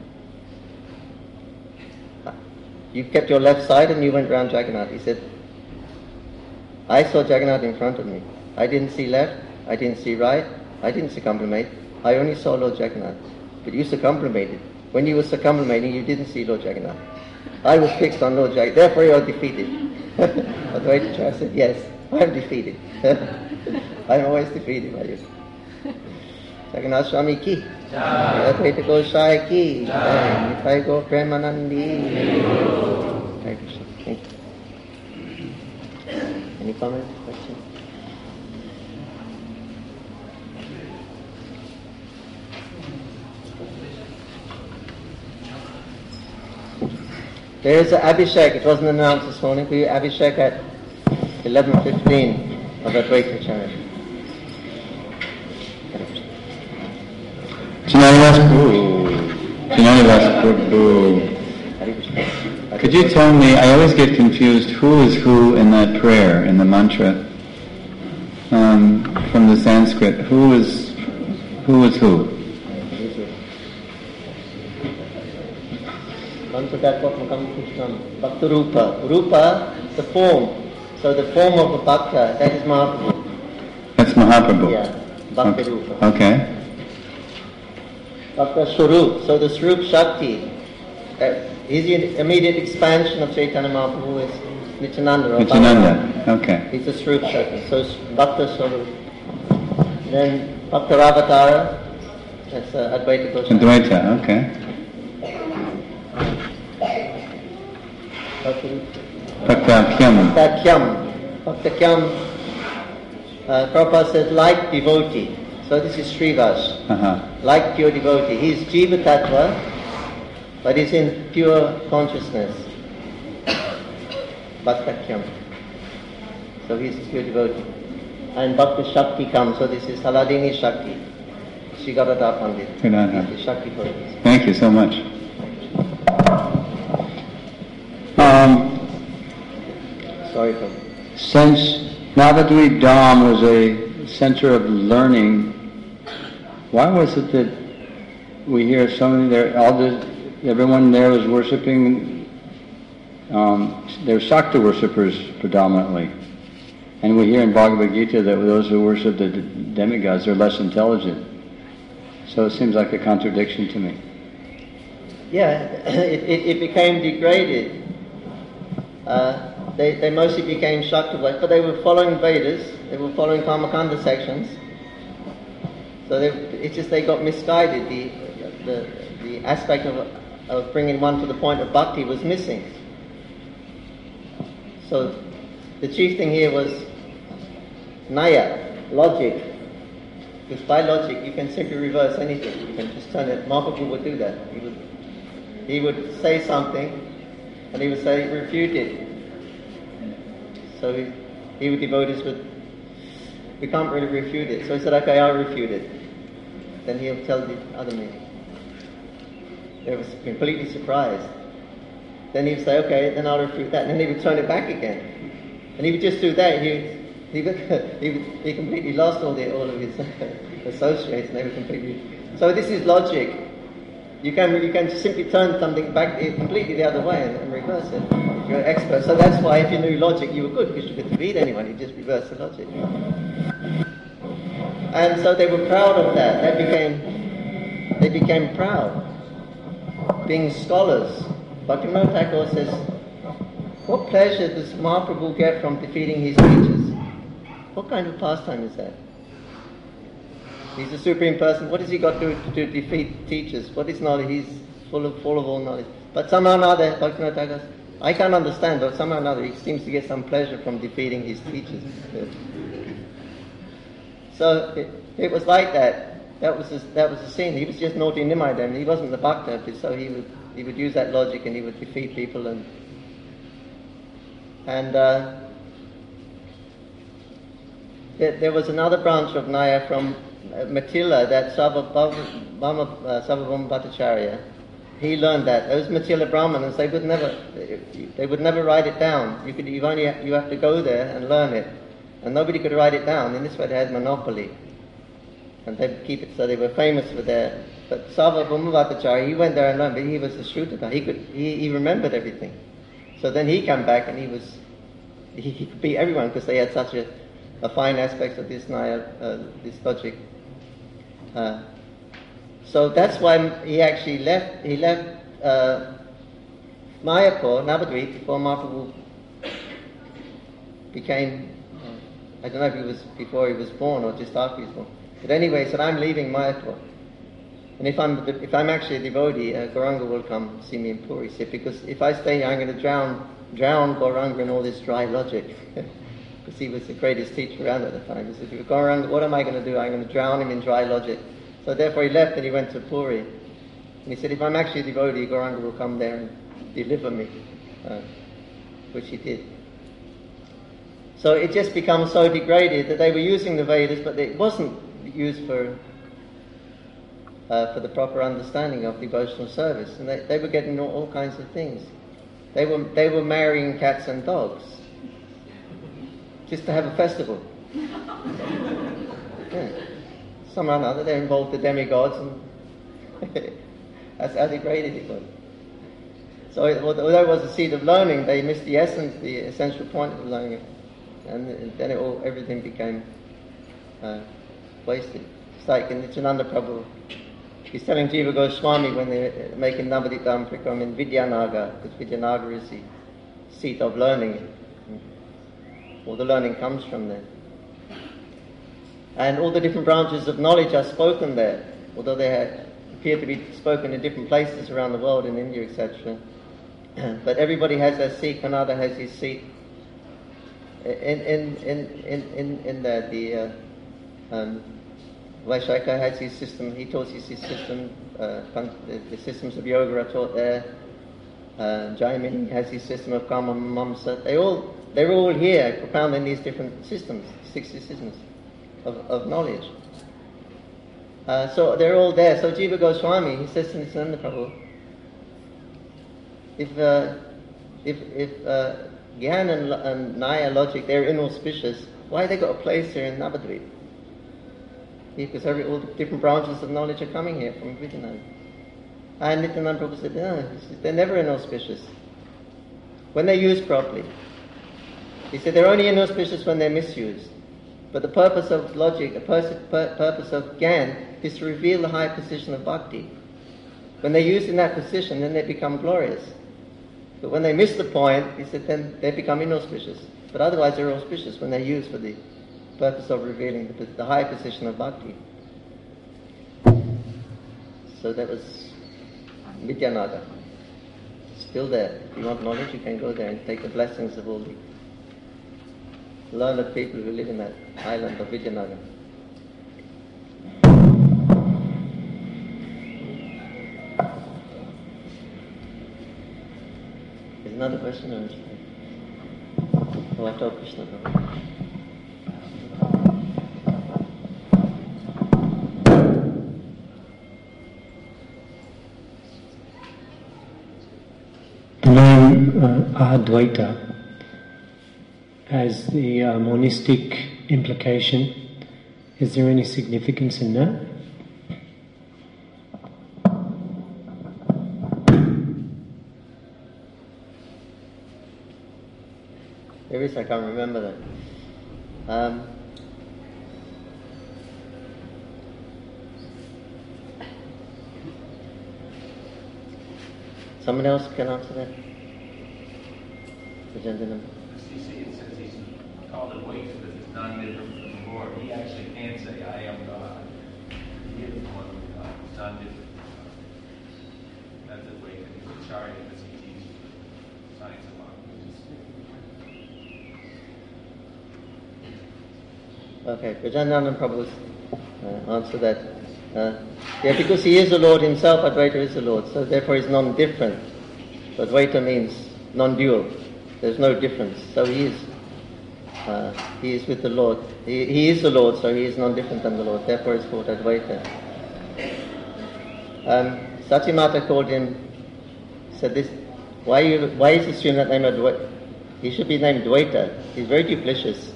You kept your left side and you went round Jagannath. He said, I saw Jagannath in front of me. I didn't see left, I didn't see right, I didn't circumambulate. I only saw Lord Jagannath. But you circumambulated. When you were circumambulating, you didn't see Lord Jagannath. I was fixed on Lord Jagannath. Therefore you are defeated. Advaita Acharya said, yes, I am defeated. I am always defeated by you. Jagannath Swami ki. Advaita Gosai ki. Nitai Go Premanandi. Thank you. Any comments, questions? There is an Abhishek. It wasn't announced this morning. We Abhishek at 11:15 of Advaita Acharya. Could you tell me, I always get confused, who is who in that prayer, in the mantra, from the Sanskrit? Who is who? Bhakta Rupa. Rupa, the form. So the form of a Bhakta, that is Mahaprabhu. That's Mahaprabhu? Yeah, Bhakta Rupa. Okay. Bhakta Swarup. So the Swarup Shakti, his immediate expansion of Chaitanya Mahaprabhu is Nityananda. Nityananda, okay. He's a Swarup Shakti. So Bhakta Swarup. Then Bhakta Ravatara, that's Advaita Goswami. Advaita, okay. Bhakta Kyam. Bhakta Kyam. Prabhupada said, like devotee. So this is Srivas. Like pure devotee. He's Jiva Tattva, but he's in pure consciousness. Bhakta Kyam. So he's a pure devotee. And Bhakta Shakti comes. So this is Haladini Shakti. Sri Gadadhar Pandit. He's the Shakti Purpose. Thank you so much. Sorry for Since Navadvip Dham was a center of learning, why was it that we hear so many there? Everyone there was worshiping. They're Shakta worshippers predominantly, and we hear in Bhagavad Gita that those who worship the demigods are less intelligent. So it seems like a contradiction to me. Yeah, it became degraded. They mostly became Shakta, but they were following Vedas, they were following Karmakanda sections. So they got misguided. The aspect of bringing one to the point of bhakti was missing. So the chief thing here was Naya, logic. Because by logic you can simply reverse anything. You can just turn it. Mahaprabhu would do that. He would say something and he would say, refute it. So he would devotees would, we can't really refute it. So he said, okay, I'll refute it. Then he'll tell the other meaning. They were completely surprised. Then he would say, okay, then I'll refute that. And then he would turn it back again. And he would just do that. he completely lost all of his associates, and they were completely. So this is logic. You can simply turn something back completely the other way and reverse it if you're an expert. So that's why if you knew logic, you were good, because you could defeat anyone. You just reverse the logic. And so they were proud of that. They became proud, being scholars. Bhaktivinoda Thakur says, what pleasure does Mahaprabhu get from defeating his teachers? What kind of pastime is that? He's a supreme person. What has he got to defeat teachers? What is knowledge? He's full of all knowledge. But somehow or another, Bhaktivinoda Thakur, I can't understand, but somehow or another he seems to get some pleasure from defeating his teachers. So it was like that. That was the scene. He was just naughty Nimai then. He wasn't the bhakta, so he would use that logic and he would defeat people and there was another branch of Naya from Matila, that Sarvabhauma Bhattacharya. He learned that. Those Matila Brahmanas, they would never write it down. You have to go there and learn it. And nobody could write it down. In this way they had monopoly. And they'd keep it, so they were famous for that. But Sarvabhauma Bhattacharya, he went there and learned, but he was a Shruta. He remembered everything. So then he came back and he could beat everyone because they had such a fine aspect of this Naya, this logic. So that's why he actually left. He left Mayapur, Navadvip, before Mahaprabhu became. I don't know if he was before he was born or just after he was born. But anyway, he said, "I'm leaving Mayapur, and if I'm actually a devotee, Gauranga will come see me in Puri." He said, "Because if I stay here, I'm going to drown Gauranga in all this dry logic." Because he was the greatest teacher around at the time. He said, "Gauranga, what am I going to do? I'm going to drown him in dry logic." So therefore he left and he went to Puri. And he said, "If I'm actually a devotee, Gauranga will come there and deliver me," which he did. So it just becomes so degraded that they were using the Vedas, but it wasn't used for the proper understanding of devotional service. And they were getting all kinds of things. They were marrying cats and dogs just to have a festival. Yeah. Somehow or another they involved the demigods, and that's how degraded it was. So although it was a seed of learning, they missed the essence, the essential point of learning, and then everything became wasted. It's like in Nityananda Prabhu, he's telling Jiva Goswami when they're making Navadip Dhammaparikrama in Vidyanagar, because Vidyanagar is the seat of learning. All the learning comes from there. And all the different branches of knowledge are spoken there, although they appear to be spoken in different places around the world, in India, etc. But everybody has their seat. Kanada has his seat. In the Vaishaka has his system. He taught his system. The systems of yoga are taught there. Jaimini has his system of Kama Mamsa. They're all here propounding these different systems, 60 systems of knowledge. So they're all there. So Jiva Goswami, he says to Nityananda Prabhu, if Gyan and Naya logic, they're inauspicious, why they got a place here in Navadvip? Because all the different branches of knowledge are coming here from Vidyanagar. And Nityananda Prabhu said, no, they're never inauspicious when they're used properly. He said they're only inauspicious when they're misused. But the purpose of logic, the purpose of Gyan, is to reveal the high position of bhakti. When they're used in that position, then they become glorious. But when they miss the point, he said, then they become inauspicious. But otherwise they're auspicious when they're used for the purpose of revealing the high position of bhakti. So that was Vidyanagar. Still there. If you want knowledge, you can go there and take the blessings of all the learned people who live in that island of Vidyanagar. There's another question or oh, I told Krishna. The name Advaita as the monistic implication. Is there any significance in that? There is, I can't remember that. Someone else can answer that? The gentleman. You see, it says he's called it weight because it's non-different from the Lord. He actually can say, I am God. He is one with God. It's non-different from God. That's the way that he's charged because he teaches science of languages. Okay, Gajanandan Prabhu's answer that. Yeah, because he is the Lord himself, Advaita is the Lord, so therefore he's non-different. So Advaita means non-dual. There's no difference. So he is with the Lord. He is the Lord, so he is non-different than the Lord. Therefore it's called Advaita. Satyamata called him, said this, why is he assumed that name Advaita? He should be named Dvaita. He's very duplicitous.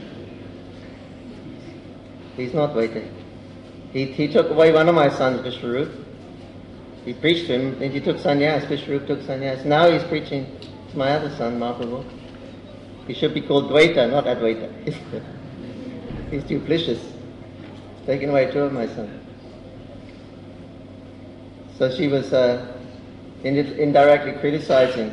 He's not Dvaita. He took away one of my sons, Vishwarup. He preached to him, and he took sannyas. Vishwarup took sannyas. Now he's preaching to my other son, Mahaprabhu. He should be called Dvaita, not Advaita. He's duplicitous. He's taken away two of my sons. So she was indirectly criticizing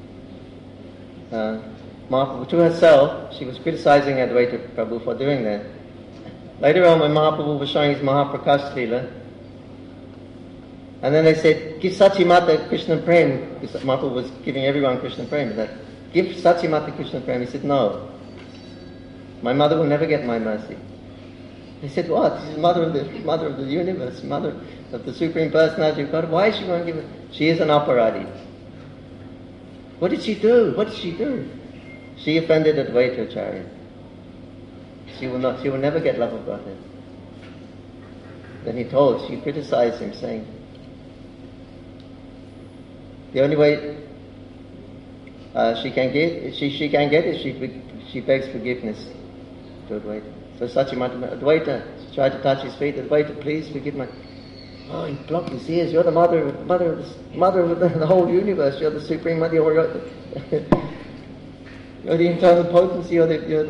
Mahaprabhu. To herself, she was criticizing Advaita Prabhu for doing that. Later on, when Mahaprabhu was showing his Mahaprakash Leela, and then they said, give Satyamata Krishna Prem, because Mahaprabhu was giving everyone Krishna Prem, that give Satyamata Krishna Prem. He said, no, my mother will never get my mercy. He said, what? She's mother of the universe, mother of the Supreme Personality of God. Why is she going to give it? She is an aparadi. What did she do? What did she do? She offended Advaita Acharya. She will never get love of Godhead. Then she criticized him, saying, the only way she can get is she begs forgiveness to Advaita. So Satyamata, Advaita, she tried to touch his feet. Advaita, please forgive my. Oh, he blocked his ears. You're the mother of the whole universe. You're the supreme mother. You're the internal potency. You're the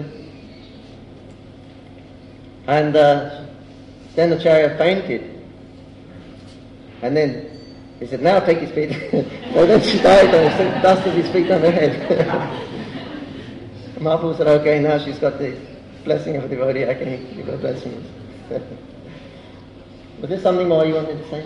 And then the chariot fainted. And then he said, now take his feet. So then she died and dusted his feet on her head. Mahaprabhu said, okay, now she's got the blessing of a devotee, I can give her blessings. Was there something more you wanted to say?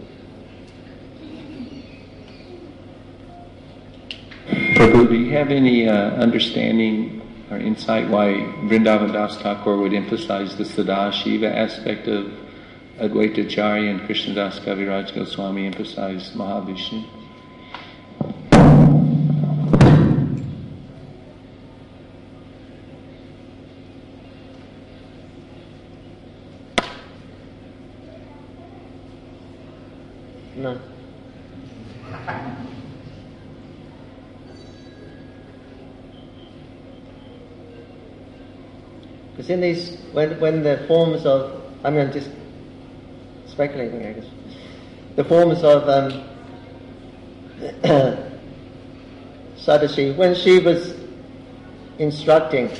Prabhu, do you have any understanding or insight why Vrindavan Das Thakur would emphasize the Sadashiva aspect of Advaita Acharya and Krishnadas Kaviraj Goswami emphasize Mahavishnu? No. Because in these, when the forms of, I'm just speculating, I guess, the forms of Sadashi, when she was instructing,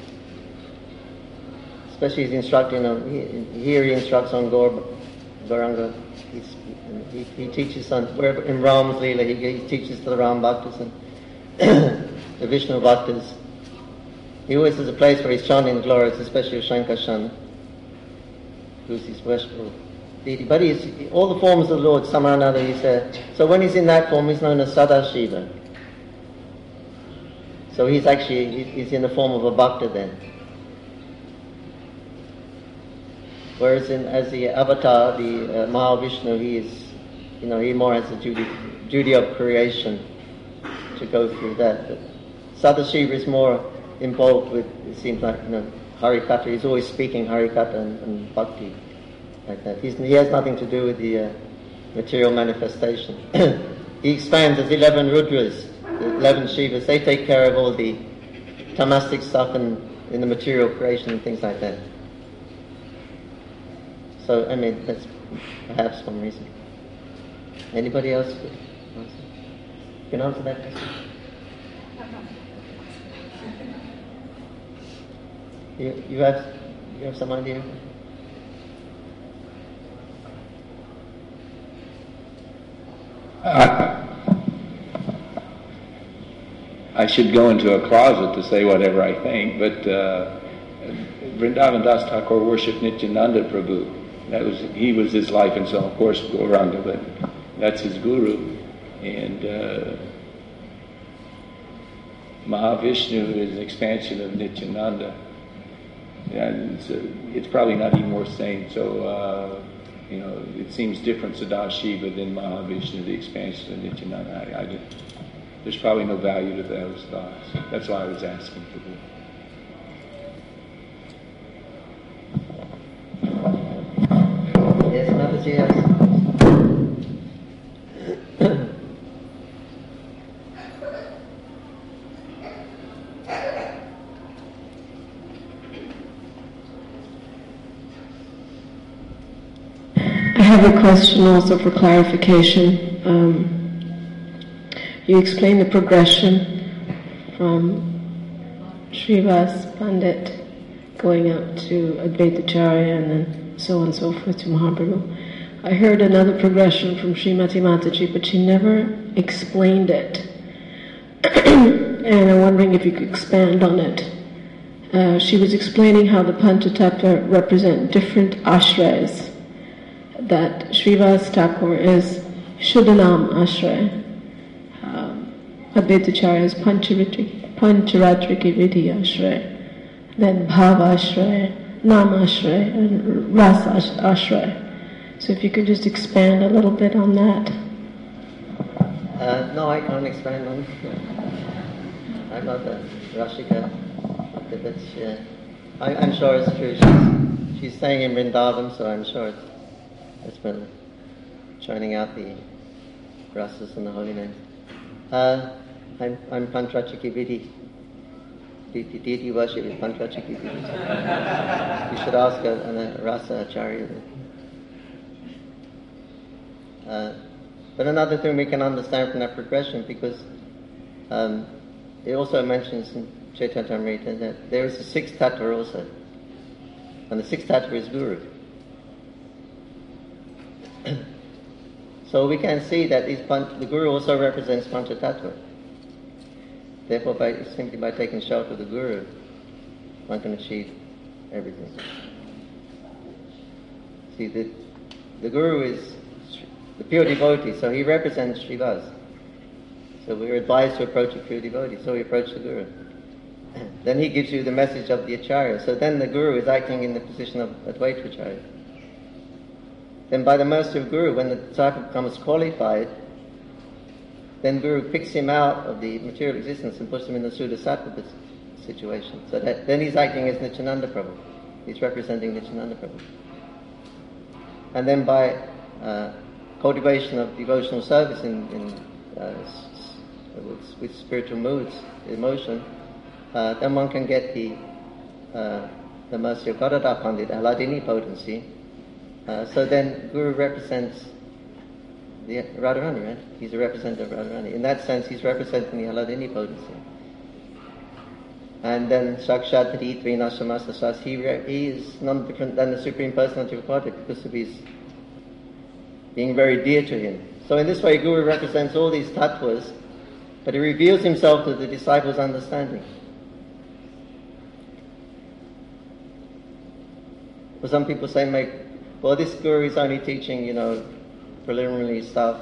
especially he's instructing here he instructs on Gauranga. He teaches on, wherever in Ram's Leela, he teaches to the Ram Bhaktas and the Vishnu Bhaktas. He always has a place where he's chanting the glories, especially Shankashan, who's his worshipful deity. But all the forms of the Lord, somehow or another, he's there. So when he's in that form, he's known as Sadashiva. So he's in the form of a Bhakta then. Whereas as the avatar, the Mahavishnu, he more has the duty of creation to go through that. But Sadashiva is more involved with, it seems like, Harikatha. He's always speaking Harikatha and Bhakti, like that. He has nothing to do with the material manifestation. He expands as 11 Rudras, the 11 Shivas. They take care of all the tamastic stuff in the material creation and things like that. So, I mean, that's perhaps one reason. Anybody else could answer? You can answer that question? You have some idea? I should go into a closet to say whatever I think, but Vrindavan Das Thakur worshipped Nityananda Prabhu. He was his life, and so of course Gauranga, but that's his guru. And Mahavishnu is an expansion of Nityananda. And it's probably not even worth saying. So, it seems different Sadashiva than Mahavishnu, the expansion of Nityananda. There's probably no value to those thoughts. That's why I was asking for this. Yes, Mataji, yes. I have a question also for clarification. You explained the progression from Srivas Pandit going up to Advaitacharya and then so on and so forth to Mahaprabhu. I heard another progression from Srimati Mataji, but she never explained it. And I'm wondering if you could expand on it. She was explaining how the Panchatattva represent different ashrayas. That Srivas Thakur is Shuddhanam Ashraya, Advaitacharya is Pancharatriki Vidhi Ashraya, then Bhava Ashraya, Nam Ashraya, and Rasa Ashraya. So if you could just expand a little bit on that. No, I can't expand on it. I'm not a Rashika. I'm sure it's true. She's saying in Vrindavan, so I'm sure it's been churning out the rasas and the holy names. I'm Pantrachiki Vidhi. Deity worship is Pantrachiki Vidhi. You should ask a Rasa Acharya. But another thing we can understand from that progression, because it also mentions in Chaitanamrita that there is a sixth tattva also. And the sixth tattva is Guru. So we can see that the Guru also represents Panchatattva. Therefore, simply by taking shelter of the Guru, one can achieve everything. See, the Guru is the pure devotee, so he represents Srivas. So we're advised to approach a pure devotee, so we approach the Guru. Then he gives you the message of the Acharya. So then the Guru is acting in the position of Advaita Acharya. Then by the mercy of Guru, when the disciple becomes qualified, then Guru picks him out of the material existence and puts him in the Sudasattva situation. So that then he's acting as Nityananda Prabhu. He's representing Nityananda Prabhu. And then by cultivation of devotional service with spiritual moods, emotion, then one can get the mercy of Gadadhar Pandit, Hladini potency. So then Guru represents the Radharani, right? He's a representative of Radharani. In that sense, he's representing the Hladini potency. And then Sakshat Paditvi Nasamasasas, he is none different than the Supreme Personality of Godhead because of his being very dear to him. So in this way, Guru represents all these tattvas, but he reveals himself to the disciples' understanding. For some people say, well, this Guru is only teaching, preliminary stuff.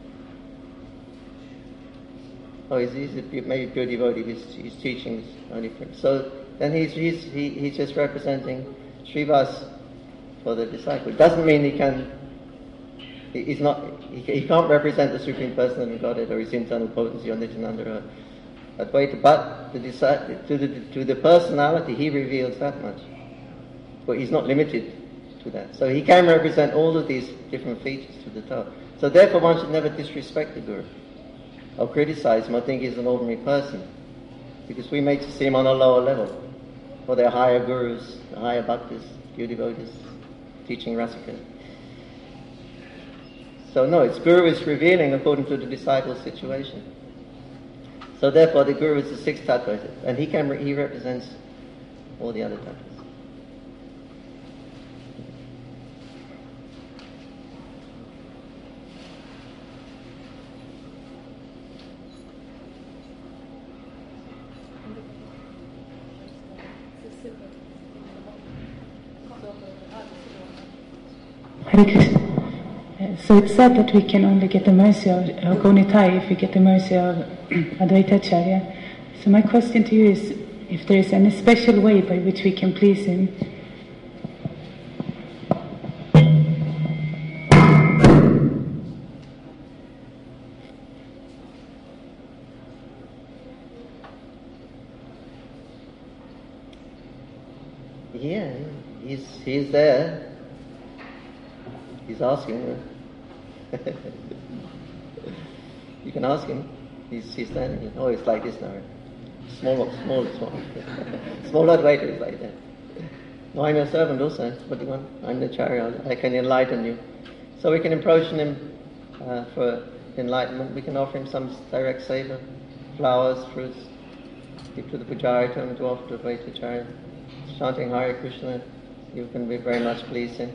Oh, he's maybe pure devotee. He's teaching only for. So then he's just representing Srivas for the disciple. It doesn't mean he can't represent the Supreme Personality of Godhead or his internal potency or Nityananda or Advaita, but to the personality he reveals that much. But he's not limited to that. So he can represent all of these different features to the top. So therefore one should never disrespect the Guru or criticize him or think he's an ordinary person. because we make to see them on a lower level, or they're higher gurus, higher bhaktas, pure devotees, teaching Rasika. So no, it's Guru is revealing according to the disciple's situation. So therefore the Guru is the sixth tattva, and he represents all the other tattvas. Hare Krishna. So it's said that we can only get the mercy of Gaunitai if we get the mercy of Advaita Acharya. So my question to you is, if there is any special way by which we can please him? Yeah, he's there. He's asking. You can ask him. He's standing. Oh, it's like this now. Small. Small Advaita is like that. No, I'm your servant also. What do you want? I'm the Acharya. I can enlighten you. So we can approach him for enlightenment. We can offer him some direct seva, flowers, fruits. Give to the Pujari, tell him to offer to Advaita Acharya. Chanting Hare Krishna, you can be very much pleased in.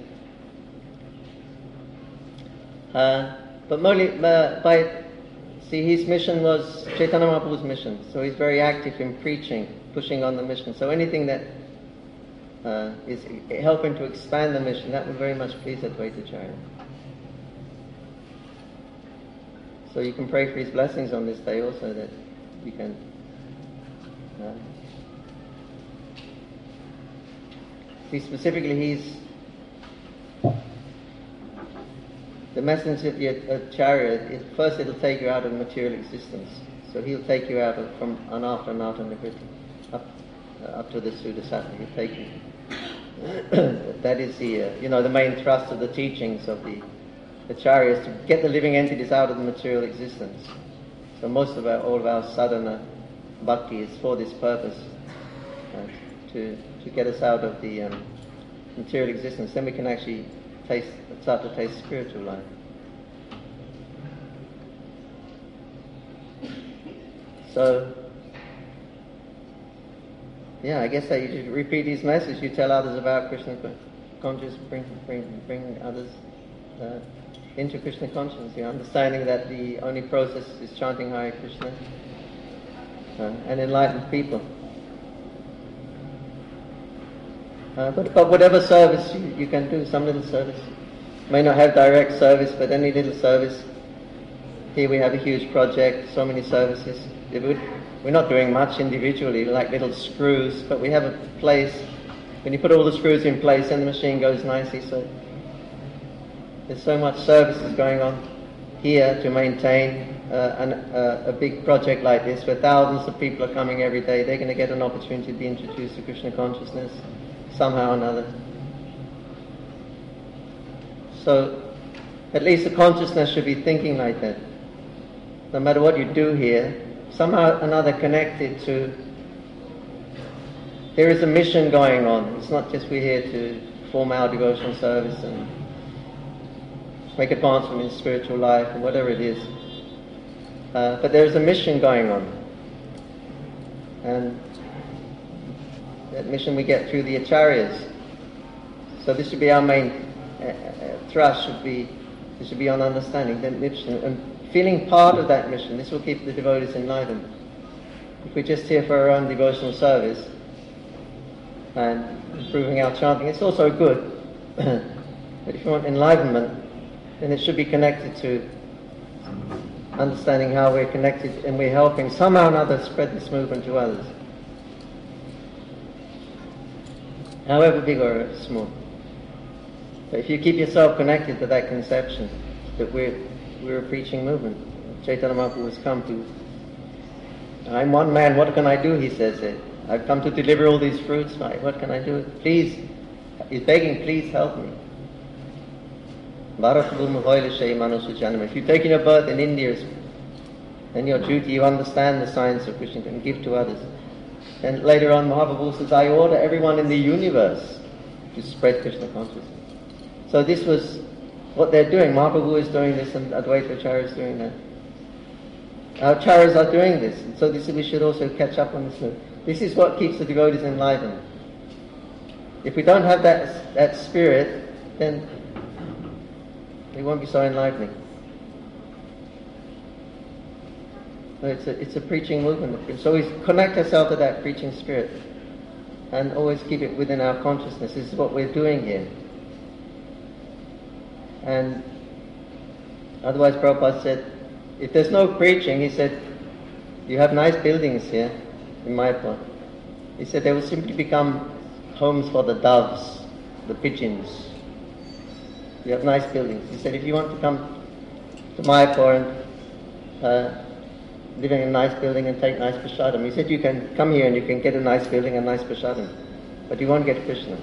But Murli, his mission was Chaitanya Mahaprabhu's mission, so he's very active in preaching, pushing on the mission. So anything that is helping to expand the mission, that would very much please Advaita Acharya. So you can pray for his blessings on this day also, that you can see specifically he's the messenger of the Acharya. First it'll take you out of material existence. So he'll take you out from anartha nivriti up to the Sudasattva. He'll take you. That is the main thrust of the teachings of the Acharya, is to get the living entities out of the material existence. So all of our sadhana bhakti is for this purpose, to get us out of the material existence. Then we can actually start to taste spiritual life. So, I guess that you should repeat his message. You tell others about Krishna consciousness, bring others into Krishna consciousness. Understanding that the only process is chanting Hare Krishna and enlightened people. But whatever service you can do, some little service. May not have direct service, but any little service. Here we have a huge project, so many services. We're not doing much individually, like little screws, but we have a place. When you put all the screws in place, then the machine goes nicely. So there's so much services going on here to maintain a big project like this, where thousands of people are coming every day. They're going to get an opportunity to be introduced to Krishna consciousness somehow or another. So at least the consciousness should be thinking like that. No matter what you do here, somehow or another connected to, there is a mission going on. It's not just we're here to perform our devotional service and make advancement in spiritual life or whatever it is. But there is a mission going on. And that mission we get through the Acharyas. So this should be our main thrust, should be on understanding that mission and feeling part of that mission. This will keep the devotees enlightened. If we're just here for our own devotional service and improving our chanting, it's also good. But if you want enlightenment, then it should be connected to understanding how we're connected and we're helping somehow or another spread this movement to others, however big or small. But if you keep yourself connected to that conception that we're a preaching movement, Chaitanya Mahaprabhu has come to, I'm one man, what can I do, he says it. I've come to deliver all these fruits, what can I do? Please, he's begging, please help me. If you've taken your birth in India then your duty, you understand the science of Krishna and give to others. And later on, Mahaprabhu says, I order everyone in the universe to spread Krishna consciousness. So this was what they're doing. Mahaprabhu is doing this and Advaita Acharya is doing that. Our acharyas are doing this. And so we should also catch up on this. This is what keeps the devotees enlightened. If we don't have that spirit, then it won't be so enlightening. So it's a preaching movement. So we connect ourselves to that preaching spirit and always keep it within our consciousness. This is what we're doing here. And otherwise Prabhupada said, if there's no preaching, he said, you have nice buildings here in Mayapur. He said they will simply become homes for the doves, the pigeons. You have nice buildings. He said, if you want to come to Mayapur and live in a nice building and take nice prasadam, he said you can come here and you can get a nice building and nice prasadam, but you won't get Krishna.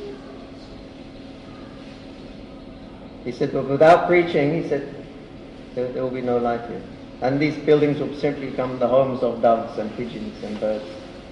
He said, but without preaching, he said, there will be no life here. And these buildings will simply become the homes of doves and pigeons and birds.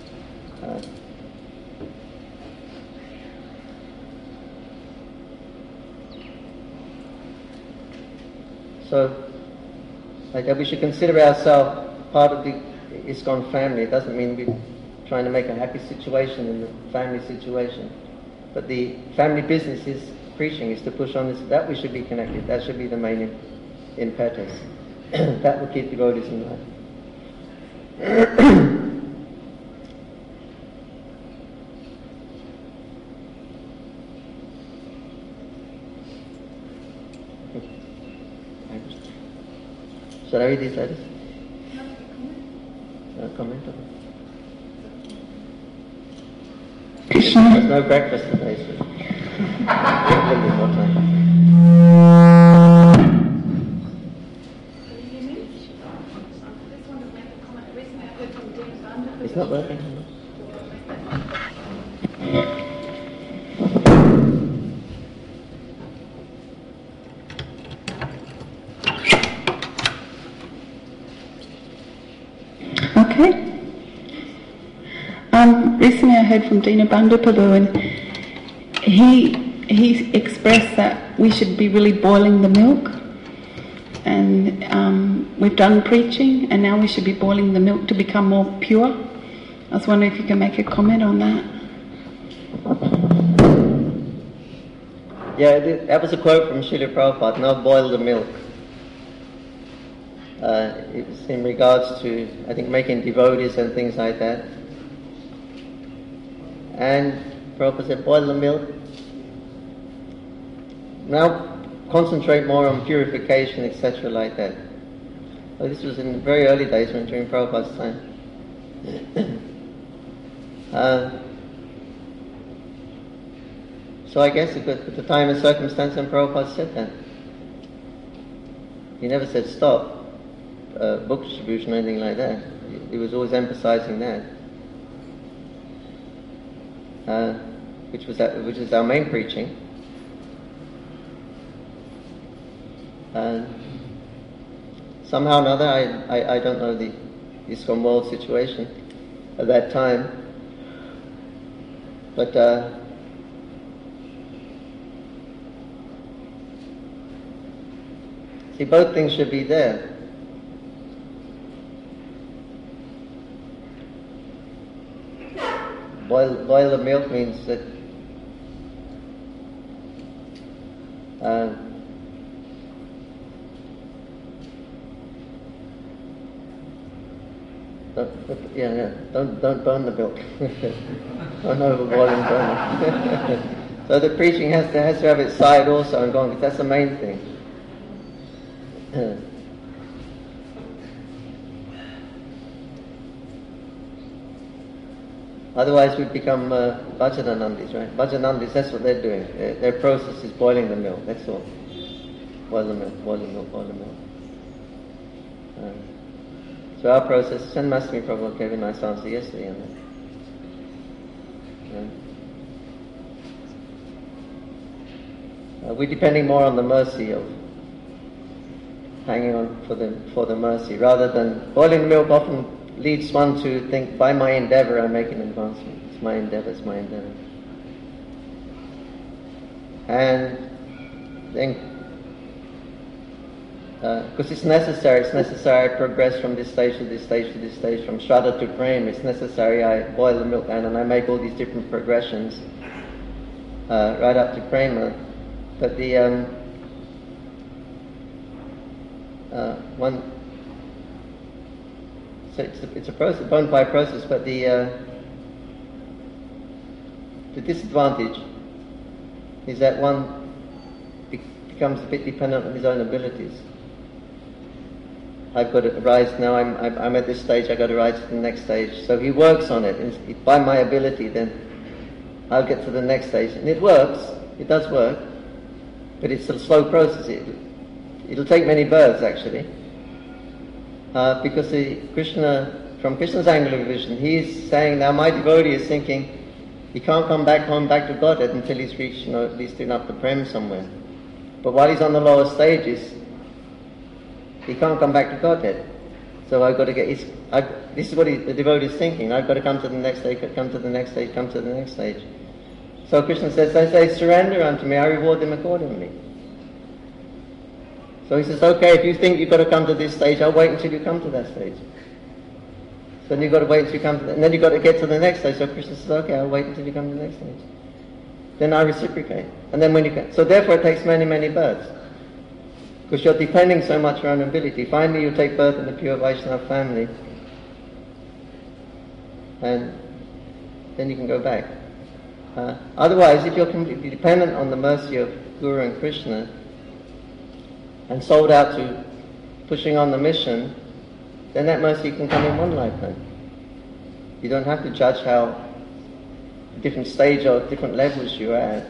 So, we should consider ourselves part of the ISKCON family. It doesn't mean we're trying to make a happy situation in the family situation. But the family business is preaching, is to push on this. That we should be connected. That should be the main impetus. That will keep devotees in life. Should I read these letters? No comment on it. Krishna. There's no breakfast today, so there'll be more time. It's not working. Okay. Recently I heard from Dinabandhu Prabhu, and he expressed that we should be really boiling the milk, and we've done preaching and now we should be boiling the milk to become more pure. I was wondering if you can make a comment on that. Yeah, that was a quote from Srila Prabhupada, now boil the milk. It was in regards to, I think, making devotees and things like that. And Prabhupada said, boil the milk. Now concentrate more on purification, etc. like that. So this was in the very early days during Prabhupada's time. So I guess at the time and circumstance when Prabhupada said that, he never said stop book distribution or anything like that. He was always emphasizing that, which is our main preaching. Somehow or another, I don't know the ISKCON world situation at that time, but see, both things should be there. Boil the milk means that don't burn the milk. Don't overboil and burn it. So the preaching has to have its side also and go on, because that's the main thing. Otherwise we become Bhajanandis, right? Bhajanandis, that's what they're doing. Their process is boiling the milk, that's all. Boil the milk, boil the milk, boil the milk. So our process, Sanmastami Prabhupada gave a nice answer yesterday on that. We're depending more on the mercy of hanging on for the mercy, rather than boiling the milk often leads one to think, by my endeavor I make an advancement. It's my endeavor, it's my endeavor. And then, because it's necessary I progress from this stage to this stage to this stage, from Shraddha to Prem. It's necessary I boil the milk down and I make all these different progressions right up to Prema. But the so it's a process, bona fide process, but the disadvantage is that one becomes a bit dependent on his own abilities. I've got to rise now, I'm at this stage, I've got to rise to the next stage. So he works on it, and by my ability then I'll get to the next stage. And it works, it does work, but it's a slow process. It'll take many births actually. Because from Krishna's angle of vision, he's saying, now my devotee is thinking, he can't come back home back to Godhead until he's reached, at least enough to Prem somewhere. But while he's on the lower stages, he can't come back to Godhead. So I've got to this is what the devotee is thinking. I've got to come to the next stage, come to the next stage, come to the next stage. So Krishna says, they say, surrender unto me, I reward them accordingly. So he says, okay, if you think you've got to come to this stage, I'll wait until you come to that stage. So then you've got to wait until you come to that, and then you've got to get to the next stage. So Krishna says, okay, I'll wait until you come to the next stage. Then I reciprocate. And then when you can, so therefore it takes many, many births. Because you're depending so much on ability. Finally you take birth in the pure Vaishnava family. And then you can go back. Otherwise, if you're completely dependent on the mercy of Guru and Krishna, and sold out to pushing on the mission, then that mercy can come in one lifetime. You don't have to judge how different stage or different levels you're at.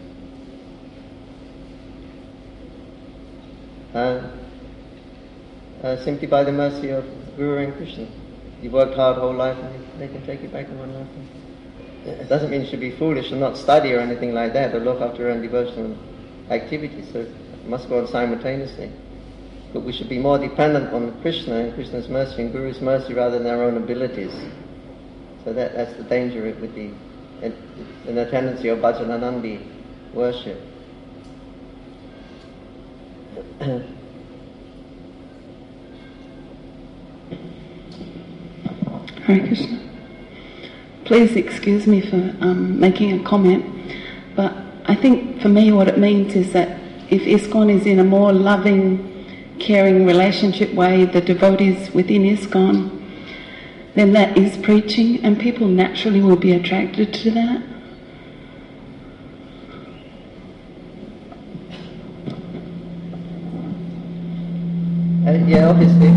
Simply by the mercy of Guru and Krishna. You worked hard whole life and they can take you back in one lifetime. It doesn't mean you should be foolish and not study or anything like that, or look after your own devotional activities. So it must go on simultaneously. But we should be more dependent on Krishna and Krishna's mercy and Guru's mercy rather than our own abilities. So that's the danger with the tendency of Bhajananandi worship. Hare Krishna. Please excuse me for making a comment, but I think for me what it means is that if ISKCON is in a more loving, caring relationship way, the devotees within ISKCON, then that is preaching and people naturally will be attracted to that. Yeah, obviously.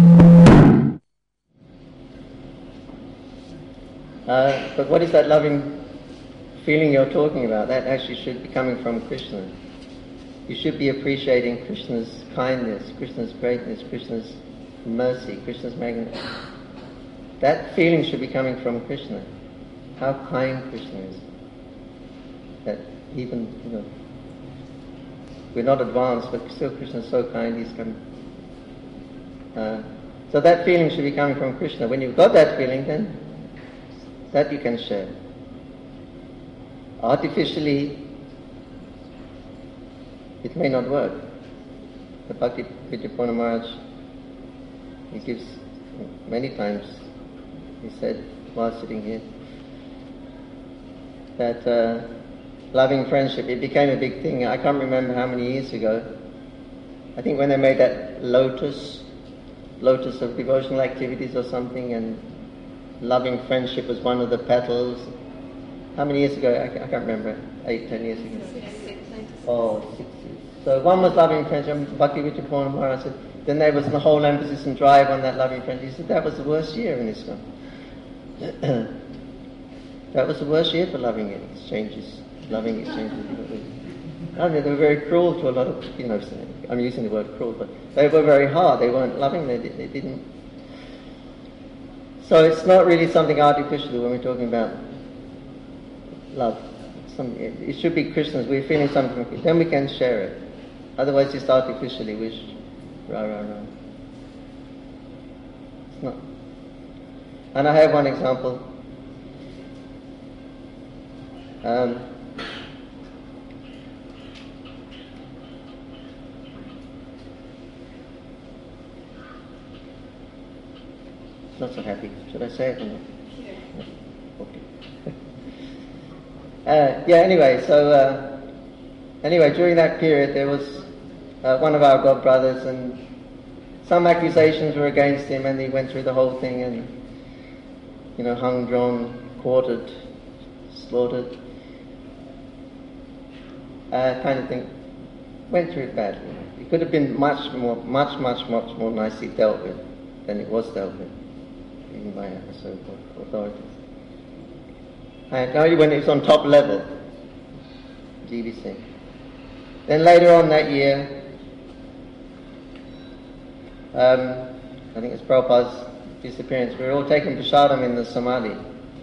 But what is that loving feeling you're talking about? That actually should be coming from Krishna. You should be appreciating Krishna's kindness, Krishna's greatness, Krishna's mercy, Krishna's magnanimity. That feeling should be coming from Krishna. How kind Krishna is. That even, we're not advanced, but still Krishna's so kind, he's come. So that feeling should be coming from Krishna. When you've got that feeling, then that you can share. Artificially, it may not work. The Bhakti Vidyapurna Maharaj, he gives many times, he said while sitting here, that loving friendship, it became a big thing. I can't remember how many years ago. I think when they made that lotus of devotional activities or something, and loving friendship was one of the petals. How many years ago? I can't remember. 8, 10 years ago. 6 years. So one was loving friendship. Bhakti Vidyapurna Maharaj said, then there was the whole emphasis and drive on that loving friendship. He said that was the worst year in ISKCON. That was the worst year for loving exchanges. I mean, they were very cruel to a lot of, I'm using the word cruel, but they were very hard. They weren't loving. They didn't. So it's not really something artificial when we're talking about love. It should be Krishna's. We're feeling something, then we can share it. Otherwise, just artificially wished. Ra, ra, ra. It's not. And I have one example. Not so happy. Should I say it or not? Yeah. Okay. Anyway, during that period there was one of our god brothers, and some accusations were against him, and he went through the whole thing and, hung, drawn, quartered, slaughtered, kind of thing. Went through it badly. It could have been much more nicely dealt with than it was dealt with, even by our so-called authorities. And only when it was on top level, GBC. Then later on that year, I think it's Prabhupada's disappearance, we were all taking prasadam in the Samadhi.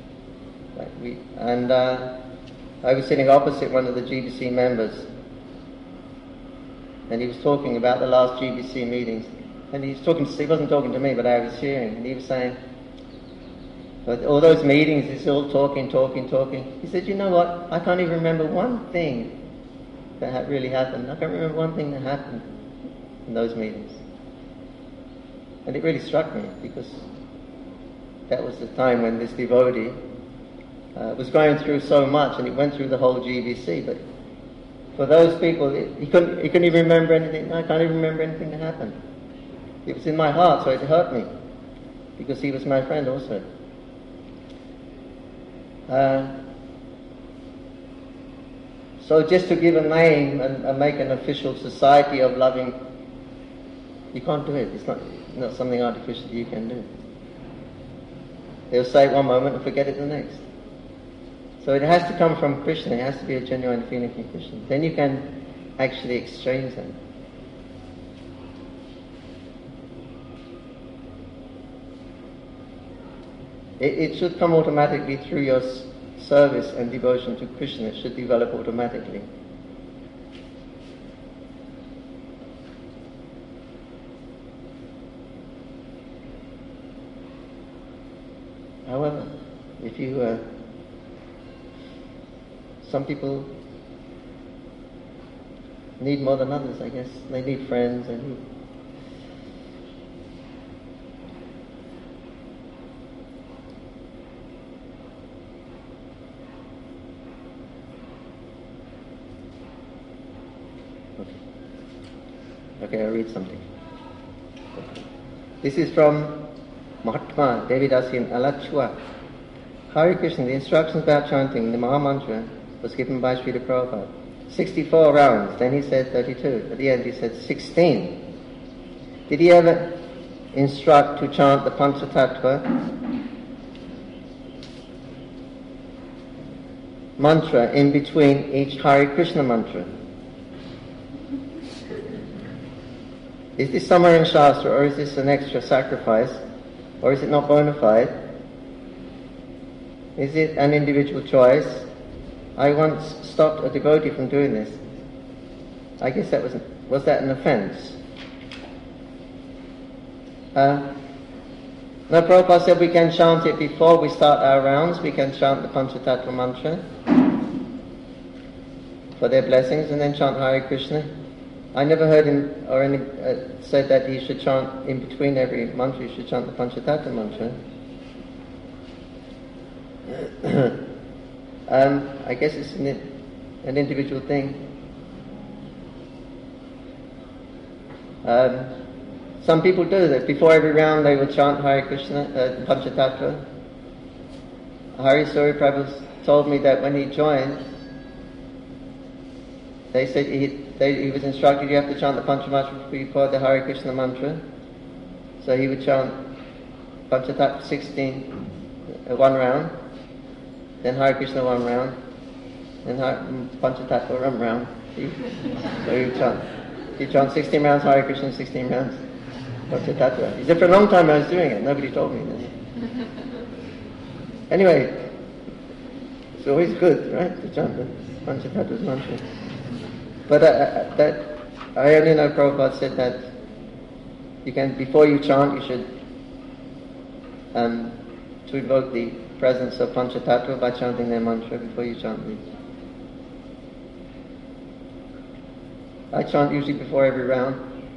I was sitting opposite one of the GBC members, and he was talking about the last GBC meetings. And he wasn't talking to me, but I was hearing, and he was saying, but all those meetings, he's all talking. He said, you know what, I can't even remember one thing that really happened. I can't remember one thing that happened in those meetings. And it really struck me, because that was the time when this devotee was going through so much, and he went through the whole GBC, but for those people, he couldn't even remember anything. I can't even remember anything that happened. It was in my heart, so it hurt me, because he was my friend also. So just to give a name and make an official society of loving, you can't do it. It's not something artificial you can do. They'll say it one moment and forget it the next. So it has to come from Krishna. It has to be a genuine feeling from Krishna. Then you can actually exchange them. It should come automatically through your service and devotion to Krishna. It should develop automatically. However, if you some people need more than others, I guess. They need friends, they need... Okay, I'll read something. This is from Mahatma Devidasi in Alachua. Hare Krishna, the instructions about chanting the Maha Mantra was given by Srila Prabhupada. 64 rounds, then he said 32. At the end he said 16. Did he ever instruct to chant the Panchatattva mantra in between each Hare Krishna mantra? Is this somewhere in Shastra, or is this an extra sacrifice, or is it not bona fide? Is it an individual choice? I once stopped a devotee from doing this. I guess that was that an offense? No, Prabhupada said we can chant it before we start our rounds. We can chant the Panchatattva mantra for their blessings, and then chant Hare Krishna. I never heard him or any said that he should chant in between every mantra. He should chant the Panchatattva mantra. I guess it's an individual thing. Some people do that. Before every round they would chant Hare Krishna, Panchatattva. Hari Suri Prabhu told me that when he joined, they said he was instructed you have to chant the Panchamantra before the Hare Krishna mantra. So he would chant Panchatattva 16, one round, then Hare Krishna one round, then Panchatattva one round. So he'd chant 16 rounds Hare Krishna, 16 rounds Panchatattva. He said for a long time I was doing it, nobody told me this. Anyway, it's always good, right, to chant the Panchatattva mantra. But I only know Prabhupada said that you can, before you chant, you should to evoke the presence of Panchatattva by chanting their mantra before you chant these. I chant usually before every round.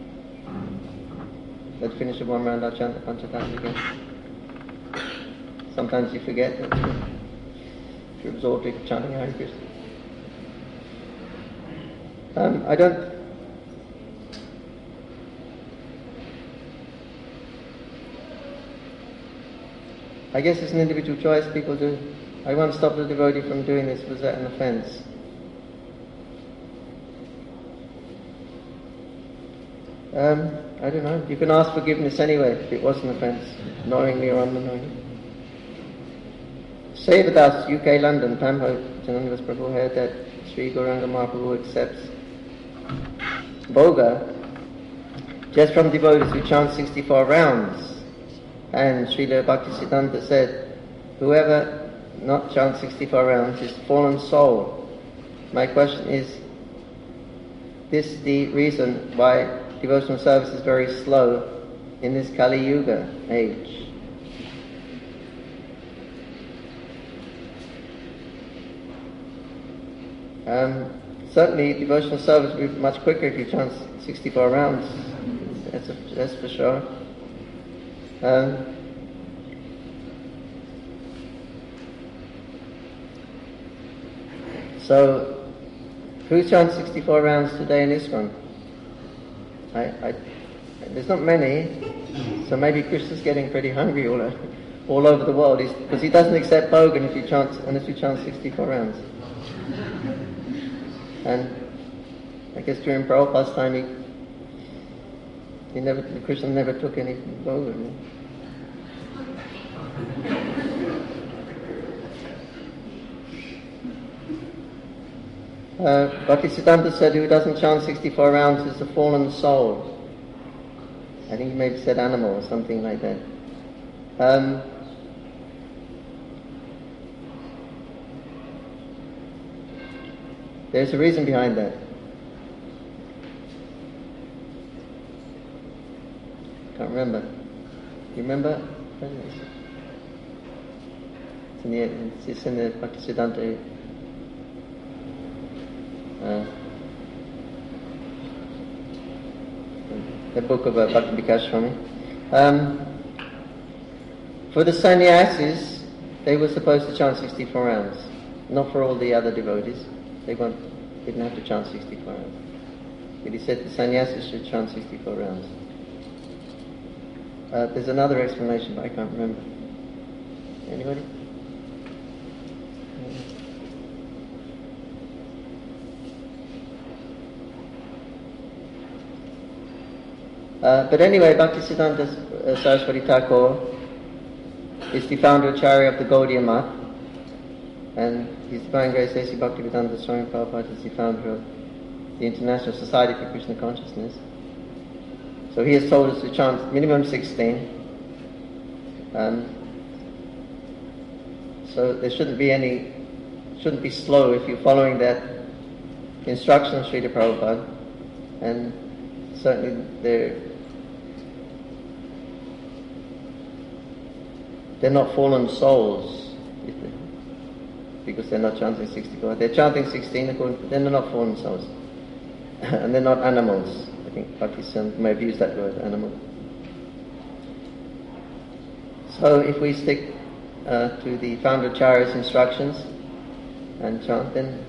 At the finish of one round, I'll chant the Panchatattva again. Sometimes you forget that if you're absorbed in chanting Hare Krishna. I guess it's an individual choice. People do. I once stopped a devotee from doing this. Was that an offence? I don't know. You can ask forgiveness anyway if it was an offence, knowingly or unknowingly. Sevadas, UK, London, Pampo, Janandas Prabhu heard that Sri Gauranga Mahaprabhu accepts Bhoga just from devotees who chant 64 rounds. And Srila Bhaktisiddhanta said, whoever not chants 64 rounds is fallen soul. My question is this the reason why devotional service is very slow in this Kali Yuga age? Certainly devotional service will be much quicker if you chant 64 rounds. That's for sure. So, who chants 64 rounds today in ISKCON? There's not many, so maybe Krishna's getting pretty hungry all over the world, because he doesn't accept Bhoga unless you chant 64 rounds. And I guess during Prabhupada's time, Krishna never took any Bhoga. Bhaktisiddhanta said who doesn't chant 64 rounds is a fallen soul. I think he maybe said animal or something like that. There's a reason behind that. Can't remember. You remember? It's in the Bhaktisiddhanta. The book of Bhakti Vikas Swami. For the sannyasis, they were supposed to chant 64 rounds. Not for all the other devotees. They didn't have to chant 64 rounds. But he said the sannyasis should chant 64 rounds. There's another explanation, but I can't remember. Anybody? But anyway, Bhaktisiddhanta Saraswati Thakur is the founder Acharya of the Gaudiya Math, and His Divine Grace A.C. Bhaktivedanta Swami Prabhupada is the founder of the International Society for Krishna Consciousness. So he has told us to chant minimum 16. So there shouldn't be slow if you're following that instruction of Srila Prabhupada, and certainly they're not fallen souls because they're not chanting 64. They're chanting 16 according to, then they're not fallen souls. And they're not animals. I think Bhaktisiddhanta may have used that word, animal. So if we stick to the founder Acharya's instructions and chant, then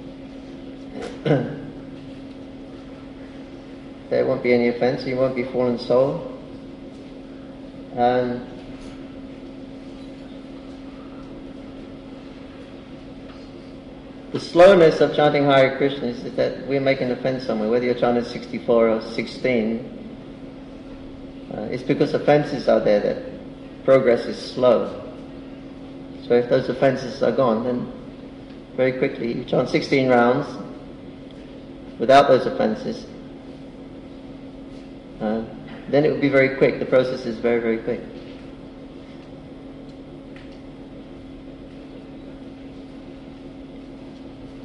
there won't be any offense, you won't be fallen soul. The slowness of chanting Hare Krishna is that we're making offense somewhere, whether you're chanting 64 or 16. It's because offenses are there that progress is slow. So if those offenses are gone, then very quickly you chant 16 rounds without those offenses. Then it will be very quick. The process is very, very quick.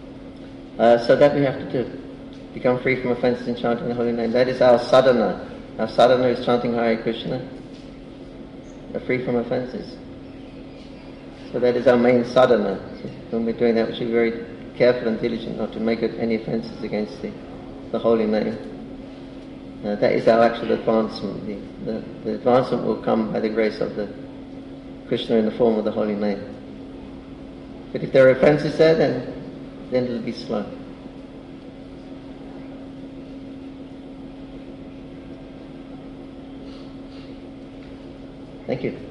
So that we have to do. Become free from offenses in chanting the holy name. That is our sadhana. Our sadhana is chanting Hare Krishna. We're free from offences. So that is our main sadhana. So when we're doing that, we should be very careful and diligent not to make any offences against the holy name. That is our actual advancement. The advancement will come by the grace of the Krishna in the form of the holy name. But if there are offences there, then it'll be slow. Thank you.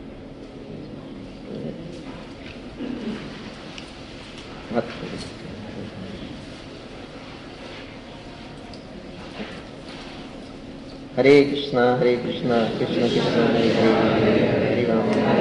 Hare Krishna, Krishna Krishna, Hare Hare, Hare Rama.